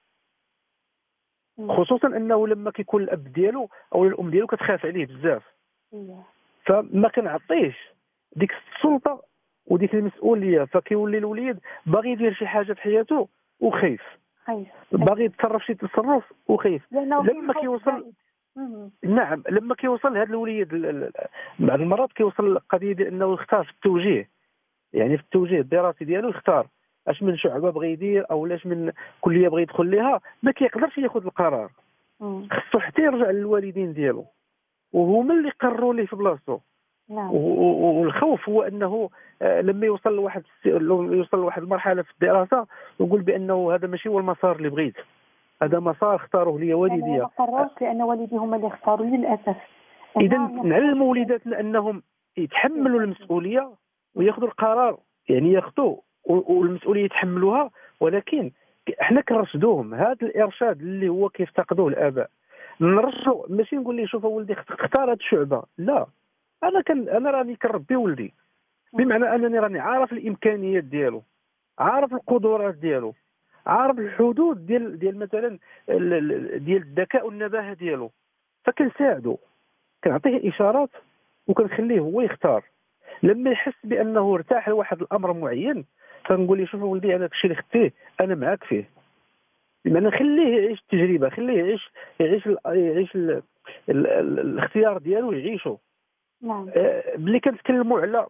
S3: خصوصا انه لما كيكون الاب ديالو او الام ديالو كتخاف عليه بزاف، فما كنعطيهش ديك السلطه وديك المسؤوليه، فكيولي الوليد باغي يدير شي حاجه في حياته وخايف، باغي يتصرف شي تصرف وخايف. لما كيوصل نعم لما كيوصل هذا الوليد بعض المرات كيوصل القضيه ديال انه يختار في التوجيه، يعني في التوجيه الدراسي ديالو يختار اش من شعبه بغى يدير او لاش من كليه بغى يدخل ليها، ما كيقدرش ياخذ القرار، خصو حتى يرجع للوالدين ديالو وهما اللي قرروا ليه في بلاصتو. والخوف هو انه لما يوصل لواحد المرحله في الدراسه ويقول بانه هذا ماشي هو المسار اللي بغيت، هذا مسار اختاروه لي والدي،
S2: ما قررش لان والدي هما اللي اختاروا للاسف.
S3: اذا نعلموا وليداتنا انهم يتحملوا المسؤوليه وياخذوا القرار، يعني ياخذوا والمسؤوليه يتحملوها، ولكن احنا كنرشدوهم. هذا الارشاد اللي هو كيفتقدوه الاباء نرشدوا، ماشي نقول ليه شوف ولدي اختار هذه الشعبه، لا، انا راني كنربي ولدي، بمعنى انني راني عارف الامكانيات ديالو، عارف القدرات ديالو، عارف الحدود ديال مثلا ديال الذكاء والنباهه ديالو، فكنساعدو، كنعطيه اشارات وكنخليه هو يختار. لما يحس بانه ارتاح لواحد الامر معين فنقول ليه شوف ولدي انا داكشي اللي خدتيه انا معاك فيه، بمعنى خليه يعيش التجربه، خليه يعيش الاختيار ديالو يعيشه.
S2: نعم.
S3: ملي كنتكلموا على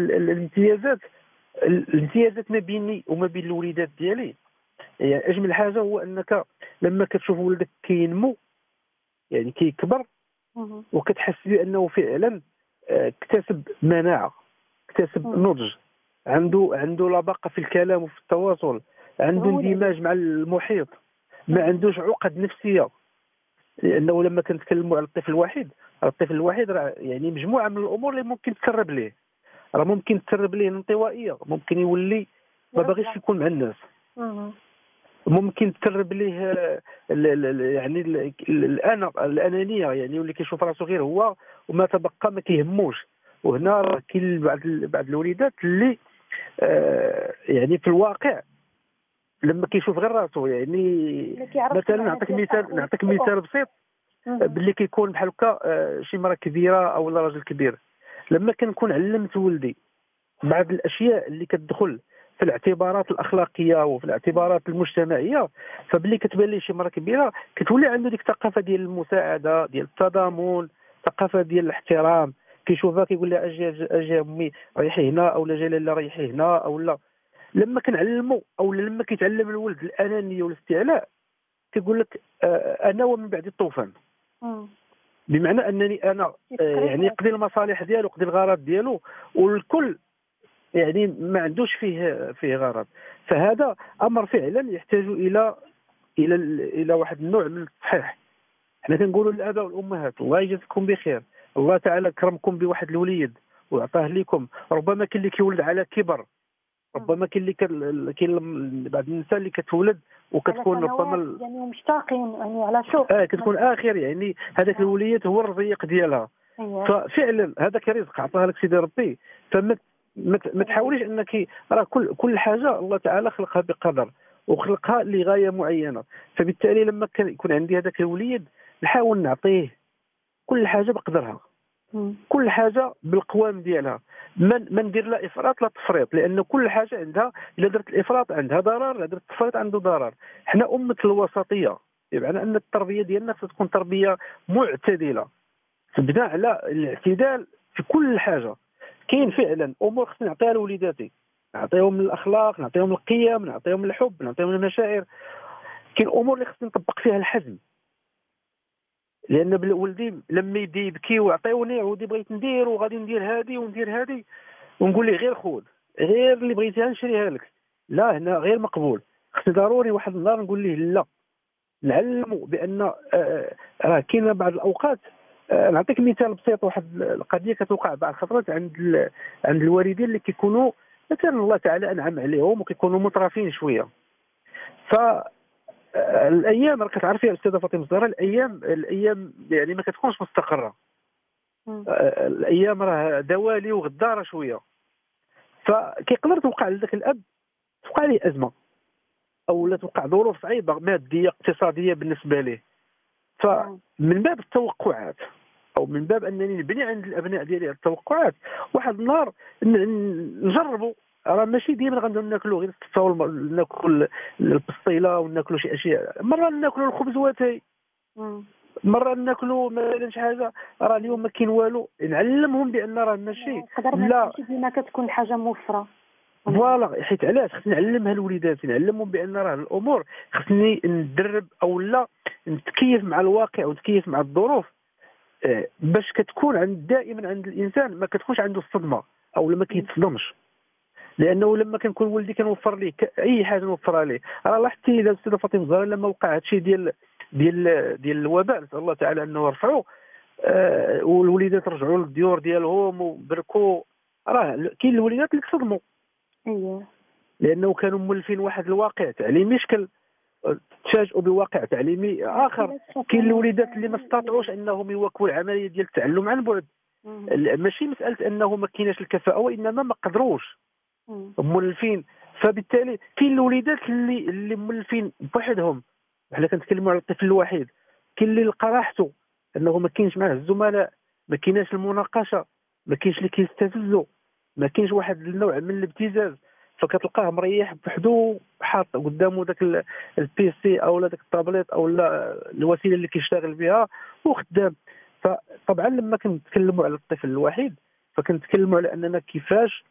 S3: الامتيازات ما بيني وما بين الوليدات ديالي، يعني اجمل حاجه هو انك لما كتشوف ولدك كينمو، يعني كيكبر، وكتحس بانه فعلا اكتسب مناعه، اكتسب نضج، عنده لباقه في الكلام وفي التواصل، عنده اندماج مع المحيط، ما عندوش عقد نفسيه. لانه لما كنتكلموا على الطفل الوحيد راه يعني مجموعه من الامور اللي ممكن تسرب ليه. راه ممكن تسرب ليه الانطوائيه، ممكن يولي ما باغيش يكون مع الناس، ممكن تسرب ليه يعني الانانيه، يعني يولي كيشوف راسو غير هو وما تبقى ما كيهموش. وهنا راه كاين بعض الوليدات اللي يعني في الواقع لما كيشوف غير راسو، يعني مثلا نعطيك مثال بسيط، باللي كيكون بحال هكا شي مرا كبيره او راجل كبير، لما كنكون علمت ولدي بعض الاشياء اللي كتدخل في الاعتبارات الاخلاقيه وفي الاعتبارات المجتمعيه، فباللي كتبان ليه شي مرا كبيره كتولي عنده ديك الثقافه ديال المساعده، ديال التضامن، ثقافه ديال الاحترام. كيشوفها كيقول لها اجي امي ريحي هنا، او لا جلاله ريحي هنا، او لا. لما كنعلموا او لما كيتعلم الولد الانانيه والاستعلاء كيقول لك انا ومن بعد الطوفان، بمعنى انني انا يعني يقضي المصالح ديالو، يقضي الغرض ديالو، والكل يعني ما عندوش فيه غرض. فهذا امر فعلا يحتاج الى واحد النوع من التصحيح. حنا كنقولوا للاباء والامهات الله يجازيكم بخير، الله تعالى كرمكم بواحد الوليد وعطاه لكم. ربما كاين اللي كيولد على كبر، ربما كاين بعض النساء اللي كتولد وكتكون ربما
S2: يعني مشتاقين يعني على شوق
S3: كتكون اخر يعني هذاك الوليد هو الرزيق ديالها. ففعلا هذاك رزق عطاها لك سيدي ربي. فما ما تحاوليش انك راه كل حاجه الله تعالى خلقها بقدر وخلقها لغايه معينه. فبالتالي لما كان يكون عندي هذاك الوليد نحاول نعطيه كل حاجه بقدرها، كل حاجه بالقوام ديالها، ما ندير لا افراط لا تفريط، لان كل حاجه عندها، الا درت الافراط عندها ضرر، الا درت التفريط عنده ضرر. حنا امه الوسطيه، بمعنى ان التربيه ديالنا خصها تكون تربيه معتدله تبنى على الاعتدال في كل حاجه. كاين فعلا امور خصني نعطيها لوليداتي، نعطيهم الاخلاق، نعطيهم القيم، نعطيهم الحب، نعطيهم المشاعر. كاين امور اللي خصني نطبق فيها الحزم، لان ولدي لما يبدا يبكي ويعطيوني ودي بغيت ندير وغادي ندير هذه وندير هذه ونقول ليه غير خذ، غير اللي بغيتيها نشريها لك، لا هنا غير مقبول. خصني ضروري واحد النهار نقول ليه لا، نعلمه بان راه كاين بعض الاوقات. نعطيك مثال بسيط، واحد القضيه كتوقع بعض الخطرات عند الوالدين اللي كيكونوا مثلا الله تعالى انعم عليهم وكيكونوا مترفين شويه. ف الايام راه كتعرفي يا استاذه فاطمه الزهراء، الايام يعني ما كتكونش مستقره. الايام راه دوالي وغداره شويه. فكيقدر توقع لذاك الاب توقع ليه ازمه، او لا توقع ظروف صعيبه ماديه اقتصاديه بالنسبه ليه. فمن باب التوقعات او من باب انني نبني عند الابناء ديالي التوقعات، واحد النهار نجربوا. راه ماشي ديما غنبداو ناكلوا غير التصاول، ناكل البسطيله وناكلوا شي اشياء، مره ناكلوا الخبز واتاي، مره ناكلوا مثلا شي حاجه راه اليوم ما كاين والو. نعلمهم بان راه ماشي
S2: لا ديما كتكون الحاجه موفره.
S3: فوالا، حيت علاش خصني نعلمها لوليداتي، نعلمهم بان راه الامور خصني ندرب او لا نتكيف مع الواقع ونتكيف مع الظروف، باش كتكون دائما عند الانسان ما كتكونش عنده الصدمه او ما كيتصدمش. لانه لما كنكون ولدي كنوفر ليه اي حاجه نوفرها ليه. راه لاحظتي اذا الاستاذه فاطمه الزهراء لما وقع هذا الشيء ديال الوباء، نسال الله تعالى انه يرفعه، والوليدات رجعوا للديور ديالهم وبركوا، راه كاين الوليدات اللي تصدموا.
S2: اييه،
S3: لانه كانوا مولفين واحد الواقع تعليمي شكل، تفاجئوا بواقع تعليمي اخر. كاين الوليدات اللي ما استطاعوش انهم يواكبوا العمليه ديال التعلم عن بعد. ماشي مساله انه ما كايناش الكفاءه، وانما ما قدروش مولفين. فبالتالي كاين الوليدات اللي مولفين بوحدهم. حنا كنتكلموا على الطفل الوحيد، كاين اللي لقى راحته انه ما كاينش معاه الزملاء، ما كايناش المناقشه، ما كاينش اللي كيستفزوا، ما كاينش واحد النوع من الابتزاز. فكتلقاه مريح بوحدو حاط قدامه داك البي سي او داك الطابليت او الوسيله اللي كيشتغل بها وخدام. فطبعا لما كنتكلموا على الطفل الوحيد فكنتكلموا على اننا كيفاش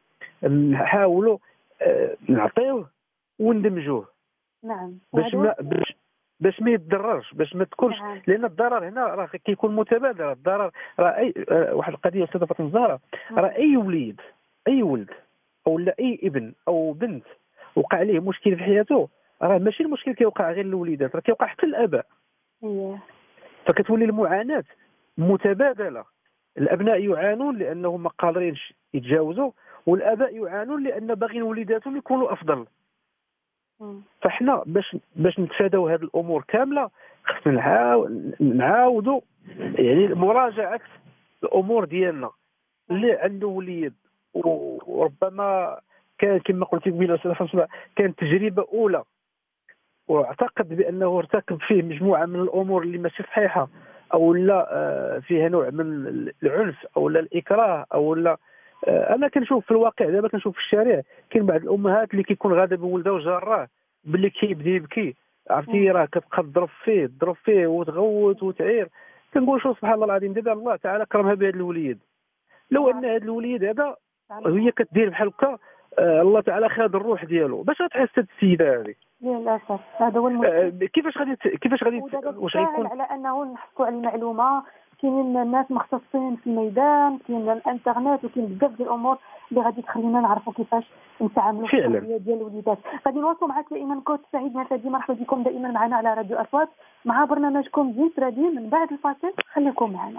S3: نحاولوا نعطيوه وندمجوه.
S2: نعم،
S3: باش ما يتضررش، باش ما تكونش، لان الضرر هنا راه كيكون متبادل. الضرر راه اي واحد القضيه استاذه فاطمه الزهراء، راه اي ولد او لا اي ابن او بنت وقع عليه مشكل في حياته، راه ماشي المشكل كيوقع غير للوليدات، راه كيوقع حتى للاباء. فكتولي المعاناه متبادله. الابناء يعانون لانهم ما قادرينش يتجاوزوا، والاباء يعانون لان باغيين وليداتهم يكونوا افضل. فاحنا باش نتفاداو هذه الامور كامله خصنا نعاودوا يعني مراجعه الامور ديالنا. اللي عنده وليد وربما كان كما قلت قبيله استاذ فاطمه كانت تجربه اولى واعتقد بانه ارتكب فيه مجموعه من الامور اللي ماشي صحيحه او لا فيها نوع من العنف او لا الاكراه او لا انا كنشوف في الواقع دابا كنشوف في الشارع كاين بعض الامهات اللي كيكون غادا بولده وجاراه باللي كيبدا يبكي، عرفتي راه كتبقى تضرب فيه وتغوت وتعير. كنقول شو سبحان الله العظيم، دابا الله تعالى كرمها بهذا الوليد. لو ان هذا الوليد هذا هي كدير بحال هكا الله تعالى خاد الروح ديالو، باش غتحس هذه السيده هذه؟
S2: للاسف هذا هو المشكل.
S3: كيفاش غادي واش غيكون
S2: على انه نحصلوا على المعلومه؟ كاينين الناس مختصين في الميدان، كاين الانترنت، وكاين بزاف ديال الامور اللي غادي تخلينا نعرفوا كيفاش نتعاملوا في التربيه ديال الوليدات. غادي نواصلوا معك دائما كوتش سعيد نفادي، مرحبا بكم دائما معنا على راديو اصوات مع برنامجكم زين ترادي. من بعد الفاصل خليكم معنا.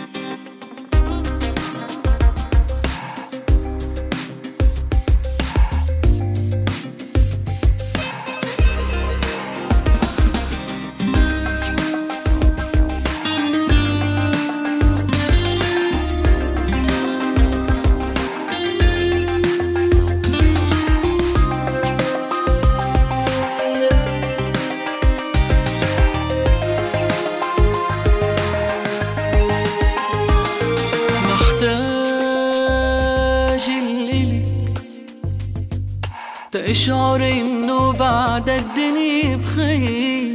S9: اشعر انه بعد الدنيا بخير،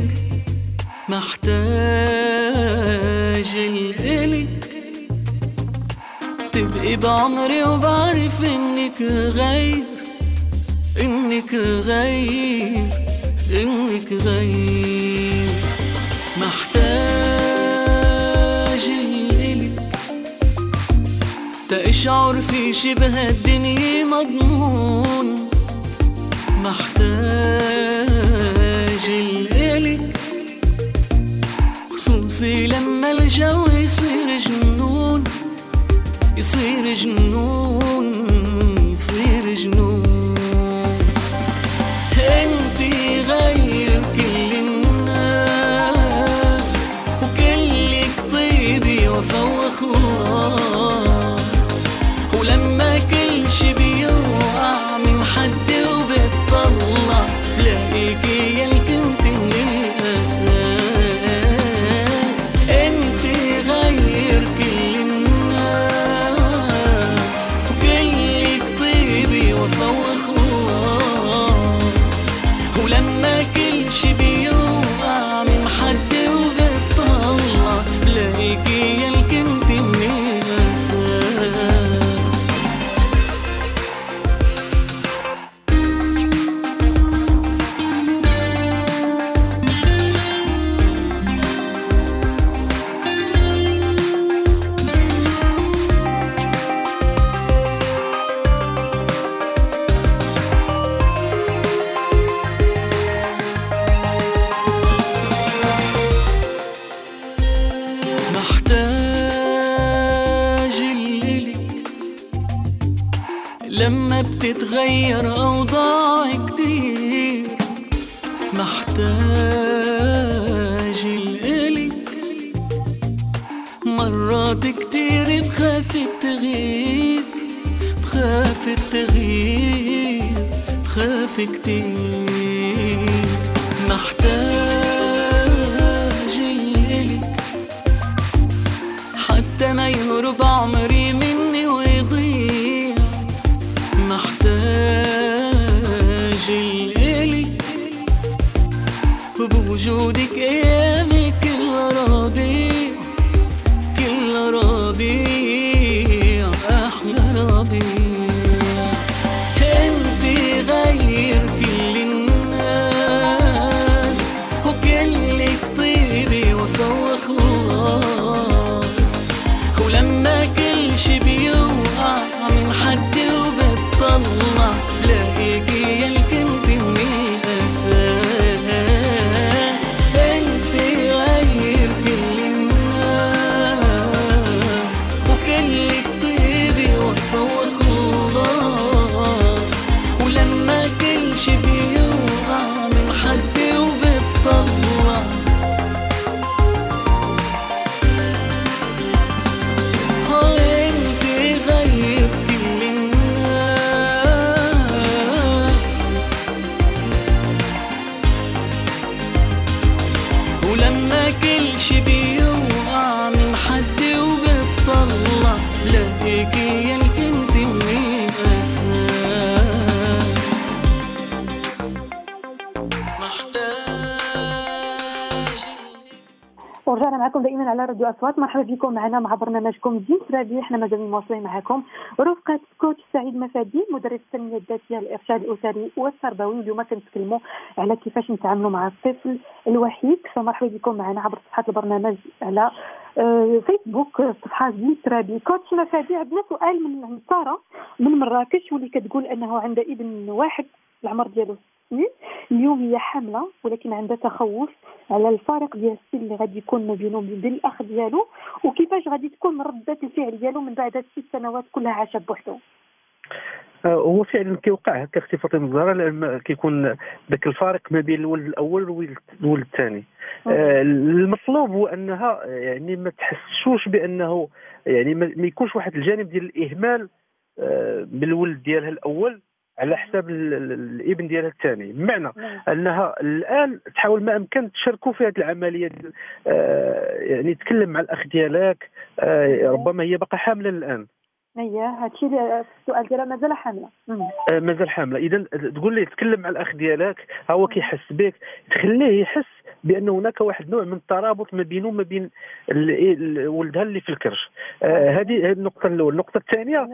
S9: محتاج الك تبقي بعمري وبعرف انك غير محتاج الك تشعر في شبه الدنيا مضمون، محتاج الك خصوصي لما الجو يصير جنون انتي غير كل الناس وكلك طيبي وفوق خلاص، ولما كل شي بيوقع من حد وبتطلع لاقيكي يلكنتي من الأساس. انتي غير كل الناس وكلك طيبي وفوق خلاص، ولما كل شي بيوقع من حد وبتطلع لاقيكي يلكنتي من الأساس. محتاج لك لما بتتغير أوضاع كتير، محتاج لك مرات كتير بخاف التغيير كتير. محتاج لك حتى ما يهرب عمري مني ويضيع، محتاج لك وبوجودك ايامي كل ربيع احلى ربيع. انتي غير كل الناس وكل
S2: ورجعنا معكم دائما على راديو اصوات. مرحبا بكم معنا مع برنامجكم دين ترابي. احنا مازالين مواصلين معكم رفقه كوتش سعيد مفادي مدرس التنميه الذاتيه الارشاد الاسري والتربوي. اليوم كنتكلموا على كيفاش نتعاملوا مع الطفل الوحيد. فمرحبا بكم معنا عبر صفحه البرنامج على فيسبوك صفحه دين ترابي. كوتش مفادي، عندنا سؤال من ساره من مراكش واللي كتقول انه عندها ابن واحد العمر ديالو سنين. اليوم هي حامله ولكن عندها تخوف على الفارق ديال السن اللي غادي يكون ما بينه وبين الاخ ديالو، وكيفاش غادي تكون ردة الفعل ديالو من بعد هاد 6 سنوات كلها عاشت بوحده.
S3: هو فعلا كيوقع هكا اختي فاطمه الزهراء، لان كيكون ذاك الفارق ما بين الولد الاول والولد الثاني. المطلوب هو انها يعني ما تحسوش بانه يعني ما يكونش واحد الجانب ديال الاهمال بالولد ديالها الاول على حساب الابن ديالها الثاني، بمعنى انها الان تحاول ما امكن تشاركوا في هذه العمليه. يعني تكلم مع الاخ ديالك، ربما هي باقا حامله الان.
S2: هادشي السؤال ديالها مازال حامله.
S3: مازال حامله، اذا تقول ليه تكلم مع الاخ ديالك، هو كيحس بك، تخليه يحس بان هناك واحد نوع من الترابط ما بينه وما بين ولدها اللي في الكرش. هذه النقطه الاولى. النقطه الثانيه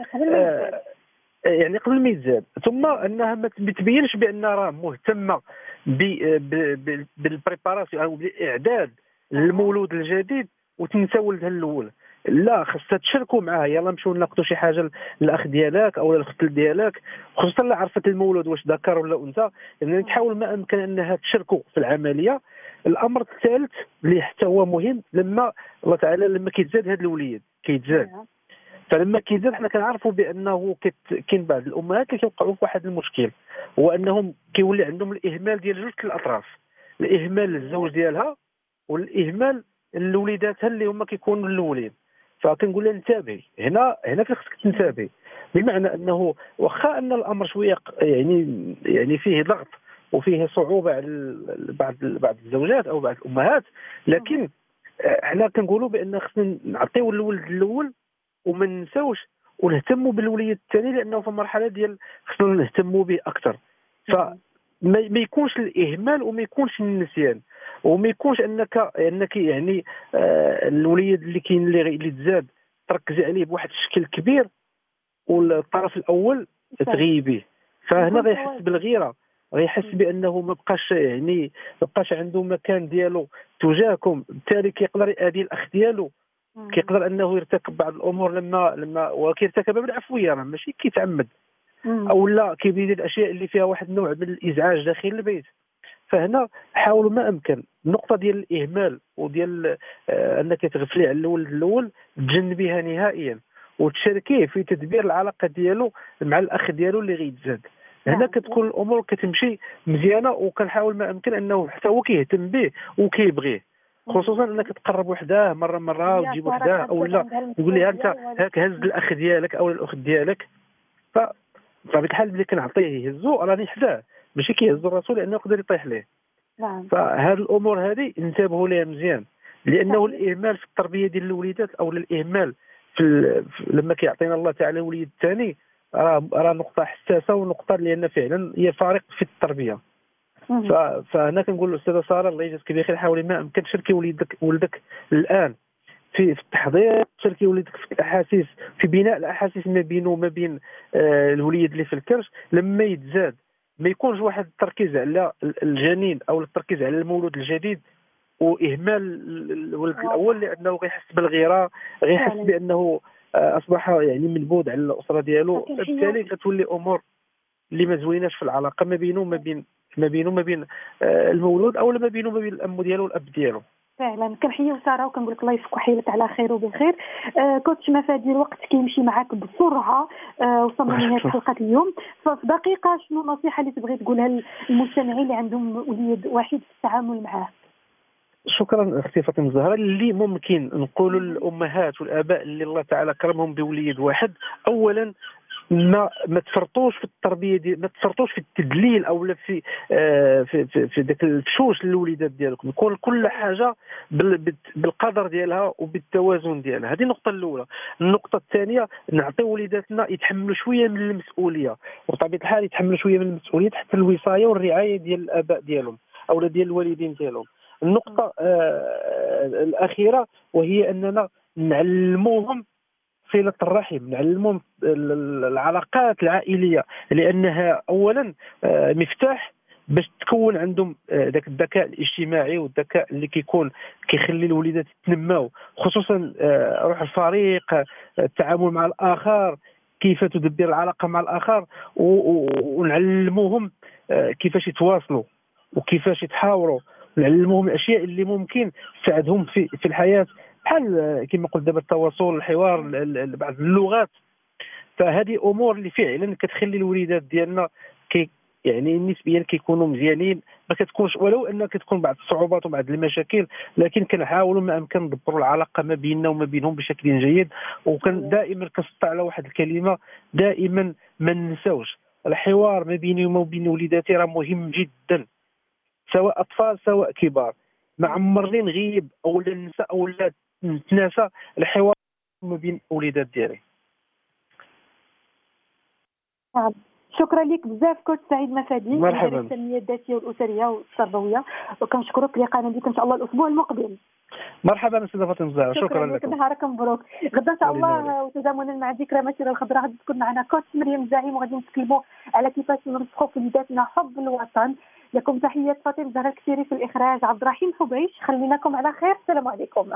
S3: يعني قبل ما يتزاد، ثم انها ما تبينش بان راه مهتمه بالبريباراسيون او بالاعداد للمولود الجديد وتنسى ولدها الاول. لا، خاصها تشاركوا معاه. يلا نمشيو ناخذوا شي حاجه للاخ ديالك او للاخت ديالك، خصوصا لا عرفت المولود واش ذكر ولا انثى، يعني تحاول ما امكن انها تشاركوا في العمليه. الامر الثالث اللي حتى هو مهم، لما الله تعالى لما كيتزاد هذا الوليد كيتزاد، فلما كيزاد حنا كنعرفوا بانه كاين بعض الامهات اللي كيوقعوا في واحد المشكل، هو انهم كيولي عندهم الاهمال ديال جوج الاطراف، الاهمال للزوج ديالها والاهمال لوليداتها اللي هما كيكونوا الاولين. فكنقول لها انتبهي، هنا خصك تنتبهي، بمعنى انه واخا ان الامر شويه يعني فيه ضغط وفيه صعوبه على بعض الزوجات او بعض الامهات، لكن حنا كنقولوا بان خصنا نعطيو الولد الاول وما ننساوش ونهتموا بالوليد الثاني، لانه في المرحله ديال خصنا نهتموا به اكثر. فما يكونش الاهمال وما يكونش النسيان وما يكونش انك يعني الوليد اللي كاين اللي تزاد تركزي عليه بواحد الشكل كبير والطرف الاول تغيبيه. فهنا غيحس بالغيره، غيحس بانه ما بقاش عنده مكان ديالو تجاهكم، بالتالي كيقدر يأذي الاخ ديالو، كيقدر انه يرتكب بعض الامور لما وكيرتكبها بالعفويه، راه ماشي كيتعمد، او لا كيبيد الاشياء اللي فيها واحد النوع من الازعاج داخل البيت. فهنا حاولوا ما امكن النقطه ديال الاهمال وديال انك تغفلي على الولد الاول تجنبيها نهائيا، وتشاركيه في تدبير العلاقه ديالو مع الاخ ديالو اللي غيتزاد. هنا كتكون الامور كتمشي مزيانه، وكنحاول ما امكن انه حتى هو كيهتم به وكيبغيه، خصوصا انك تقرب وحده مره وتجيب وحده، او لا تقول لها انت هاك هز الاخ ديالك او الاخت ديالك. فبطبيعه الحال ملي كنعطيه يهزو راني حداه، ماشي كيهزو راسو لانه يقدر يطيح ليه. فهاد الامور هذه انتبهوا لها مزيان، لانه الاهمال في التربيه ديال الوليدات او الاهمال لما كيعطينا الله تعالى وليد الثاني راه نقطه حساسه ونقطه لان فعلا هي فارق في التربيه. فهنا كنقول للاستاذه ساره الله يجازيك بخير، حاولي ما امكن تشاركي ولدك الان في التحضير، تشاركي ولدك في الاحاسيس، في بناء الاحاسيس ما بينه وما بين الوليد اللي في الكرش. لما يتزاد ما يكونش واحد التركيز على الجنين او التركيز على المولود الجديد واهمال الولد الاول، لانه غيحس بالغيره، غيحس بانه اصبح يعني منبوذ على الاسره ديالو، بالتالي غتولي امور اللي ما زويناش في العلاقه ما بينه وما بين المولود، او ما بينه وما بين الام ديالو والاب ديالو.
S2: فعلا كنحييو ساره وكنقول لك الله يفك ويحيلك على خير وبخير. كوتش مفادي، الوقت كيمشي معاك بسرعه، وصلنا لنهايه حلقه اليوم. ففي دقيقه شنو النصيحه اللي تبغي تقولها للمستمعين اللي عندهم وليد واحد في التعامل معاه؟
S3: شكرا اختي فاطمه الزهراء. اللي ممكن نقولوا للامهات والاباء اللي الله تعالى كرمهم بوليد واحد، اولا ما تفرطوش في التربيه ديال، ما تفرطوش في التدليل او في في داك الفشوش للوليدات ديالكم، يكون كل حاجه بالقدر ديالها وبالتوازن ديالها. هذه النقطه الاولى. النقطه الثانيه، نعطيو وليداتنا يتحملوا شويه من المسؤوليه، وبطبيعه الحال يتحملوا شويه من المسؤوليه حتى الوصايه والرعايه ديال الاباء ديالهم او ديال الوالدين ديالهم. النقطه الاخيره وهي اننا نعلموهم صلة الرحم، نعلمهم العلاقات العائليه، لانها اولا مفتاح باش تكون عندهم ذاك الذكاء الاجتماعي والذكاء اللي كيخلي الوليدات يتنماو، خصوصا روح الفريق، التعامل مع الاخر، كيف تدبر العلاقه مع الاخر، ونعلموهم كيفاش يتواصلوا وكيفاش يتحاوروا، نعلموهم الاشياء اللي ممكن تساعدهم في الحياه، بحال كما قلت دابا التواصل، الحوار، بعض اللغات. فهذه امور اللي فعلا كتخلي الوليدات ديالنا يعني نسبيا كيكونوا مزيانين، ما كتكونش ولو ان كتكون بعض الصعوبات وبعض المشاكل، لكن كنحاولوا ما امكن ندبروا العلاقه ما بيننا وما بينهم بشكل جيد. وكان دائما كنسطع على واحد الكلمه، دائما ما ننساوش الحوار ما بيني وما بين وليداتي راه مهم جدا، سواء اطفال سواء كبار، ما عمرني نغيب او ننسى او لا نتناسى الحوار ما بين وليدات ديالي.
S2: شكرا لك بزاف كوتش سعيد مفادي،
S3: مرحبا.
S2: التنميه الذاتيه والاسريه والتربويه، وكنشكرك لقاءنا بك ان شاء الله الاسبوع المقبل.
S3: مرحبا استاذه فاطمه الزهراء، شكرا لكم.
S2: نهارك مبروك. غدا ان شاء الله وتزامنا مع ذكرى مسيره الخضراء غادي تكون معنا كوتش مريم الزعيم، وغادي نتكلموا على كيفاش نرسخوا في وليداتنا حب الوطن. لكم تحيات فاطمه الزهراء الكثيري في الاخراج، عبد الرحيم حبيش. خليناكم على خير، السلام عليكم.